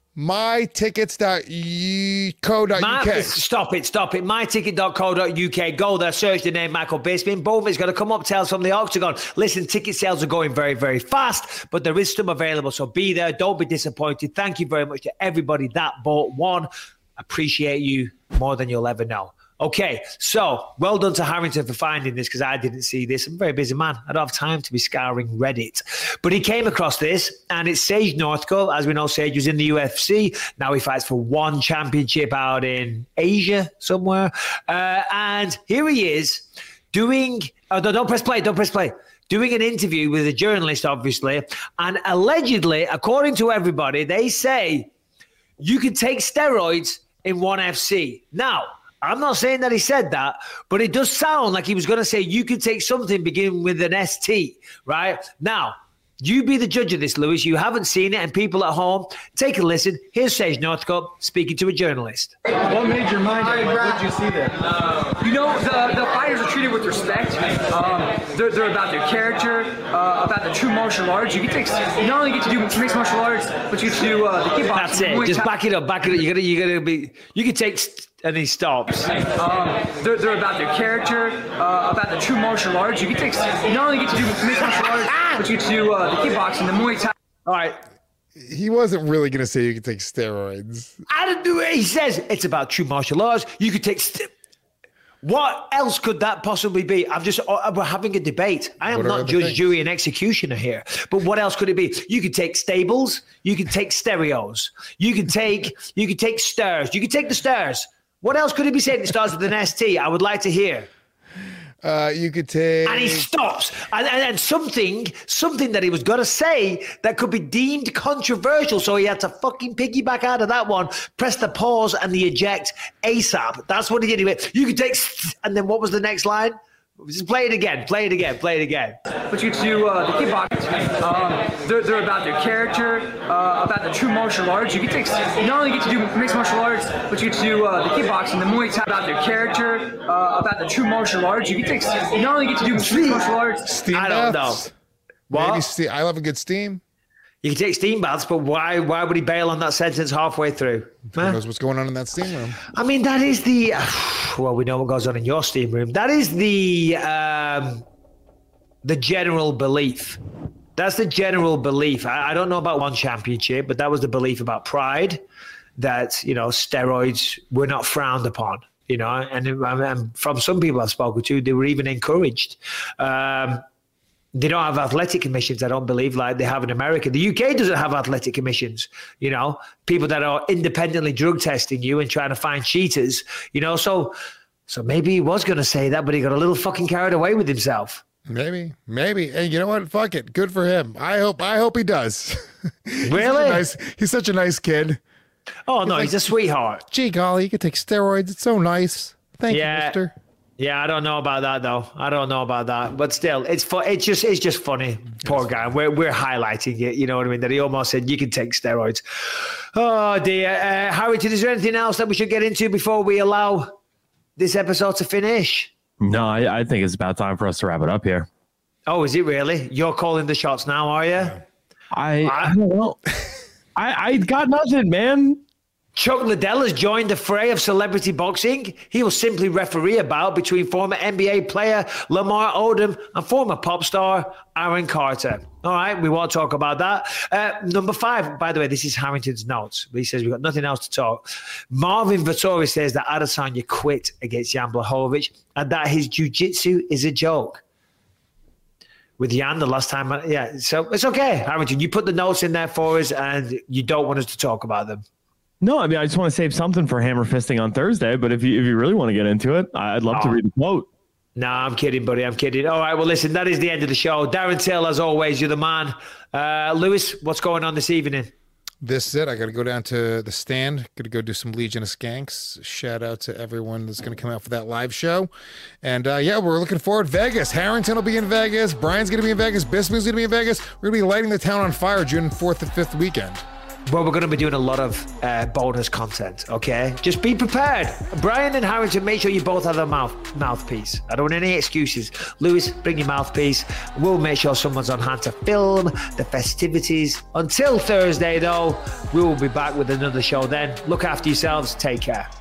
my tickets dot co dot U K. My, stop it, stop it. my ticket dot co dot U K. Go there, search the name Michael Bisping. Boom, it's going to come up, Tales from the Octagon. Listen, ticket sales are going very, very fast, but there is some available, so be there. Don't be disappointed. Thank you very much to everybody that bought one. Appreciate you more than you'll ever know. Okay, so well done to Harrington for finding this because I didn't see this. I'm a very busy man. I don't have time to be scouring Reddit. But he came across this, and it's Sage Northcutt. As we know, Sage was in the U F C. Now he fights for one championship out in Asia somewhere. Uh, and here he is doing... Oh, don't press play, don't press play. Doing an interview with a journalist, obviously. And allegedly, according to everybody, they say you can take steroids in ONE F C. Now... I'm not saying that he said that, but it does sound like he was going to say you could take something beginning with an S T, right? Now, you be the judge of this, Lewis. You haven't seen it, and people at home, take a listen. Here's Sage Northcutt speaking to a journalist. What made your mind up? What did you see there? You know, the, the fighters are treated with respect. Um, they're, they're about their character, uh, about the true martial arts. You, can take, you not only get to do mixed martial arts, but you get to do uh, the kickboxing. That's it. Just back it up, back it up. You gotta, you gotta be. You can take. St- And he stops. Um, they're, they're about their character, uh, about the true martial arts. You can take, you not only get to do mixed martial arts, but you get to do uh, the kickboxing, the Muay Thai. All right. He wasn't really going to say you could take steroids. I don't do it. He says it's about true martial arts. You could take. St- what else could that possibly be? I'm just. Uh, we're having a debate. I am What are not other judge, things? jury, and executioner here. But what else could it be? You could take stables. You could take stereos. You could take. You could take stairs. You could take the stairs. What else could he be saying that starts with an S T? I would like to hear. Uh, you could take... And he stops. And, and, and something, something that he was going to say that could be deemed controversial. So he had to fucking piggyback out of that one, press the pause and the eject ASAP. That's what he did. You could take... And then what was the next line? Just play it again. Play it again. Play it again. But you get to do uh, the kickboxing. Um, they're, they're about their character, uh, about the true martial arts. You can take, you not only get to do mixed martial arts, but you get to do uh, the kickboxing, the Muay Thai, about their character, uh, about the true martial arts. You can take, you not only get to do mixed martial arts. Steam I don't know. baths. What? Maybe ste- I love a good steam. You can take steam baths, but why Why would he bail on that sentence halfway through? Who knows what's going on in that steam room? I mean, that is the... Well, we know what goes on in your steam room. That is the um, the general belief. That's the general belief. I, I don't know about one championship, but that was the belief about Pride, that, you know, steroids were not frowned upon. You know, and, and from some people I've spoken to, they were even encouraged. Um, They don't have athletic commissions, I don't believe, like they have in America. The U K doesn't have athletic commissions, you know, people that are independently drug testing you and trying to find cheaters, you know. So so maybe he was going to say that, but he got a little fucking carried away with himself. Maybe, maybe. Hey, you know what? Fuck it. Good for him. I hope I hope he does. he's Really? Such nice, he's such a nice kid. Oh, no, like, he's a sweetheart. Gee, golly, you could take steroids. It's so nice. Thank Yeah. you, mister. Yeah, I don't know about that though. I don't know about that, but still, it's fu- It's just, it's just funny. Poor guy. We're we're highlighting it. You know what I mean? That he almost said you can take steroids. Oh dear, uh, Harrington. Is there anything else that we should get into before we allow this episode to finish? No, I, I think it's about time for us to wrap it up here. Oh, is it really? You're calling the shots now, are you? I I don't know. I I got nothing, man. Chuck Liddell has joined the fray of celebrity boxing. He will simply referee a bout between former N B A player Lamar Odom and former pop star Aaron Carter. All right, we won't talk about that. Uh, number five, by the way, this is Harrington's notes. He says we've got nothing else to talk. Marvin Vettori says that Adesanya quit against Jan Blachowicz and that his jiu-jitsu is a joke. With Jan the last time, yeah, so it's okay, Harrington. You put the notes in there for us and you don't want us to talk about them. No, I mean, I just want to save something for hammer fisting on Thursday. But if you if you really want to get into it, I'd love Oh. to read the quote. No, I'm kidding, buddy. I'm kidding. All right, well, listen, that is the end of the show. Darren Till, as always, you're the man. Uh, Lewis, what's going on this evening? This is it. I got to go down to the stand. Got to go do some Legion of Skanks. Shout out to everyone that's going to come out for that live show. And uh, yeah, we're looking forward. Vegas. Harrington will be in Vegas. Brian's going to be in Vegas. Bisping's going to be in Vegas. We're going to be lighting the town on fire June fourth and fifth weekend. Well, we're going to be doing a lot of uh, bonus content, okay? Just be prepared. Brian and Harrington, make sure you both have a mouth mouthpiece. I don't want any excuses. Lewis, bring your mouthpiece. We'll make sure someone's on hand to film the festivities. Until Thursday, though, we will be back with another show then. Look after yourselves. Take care.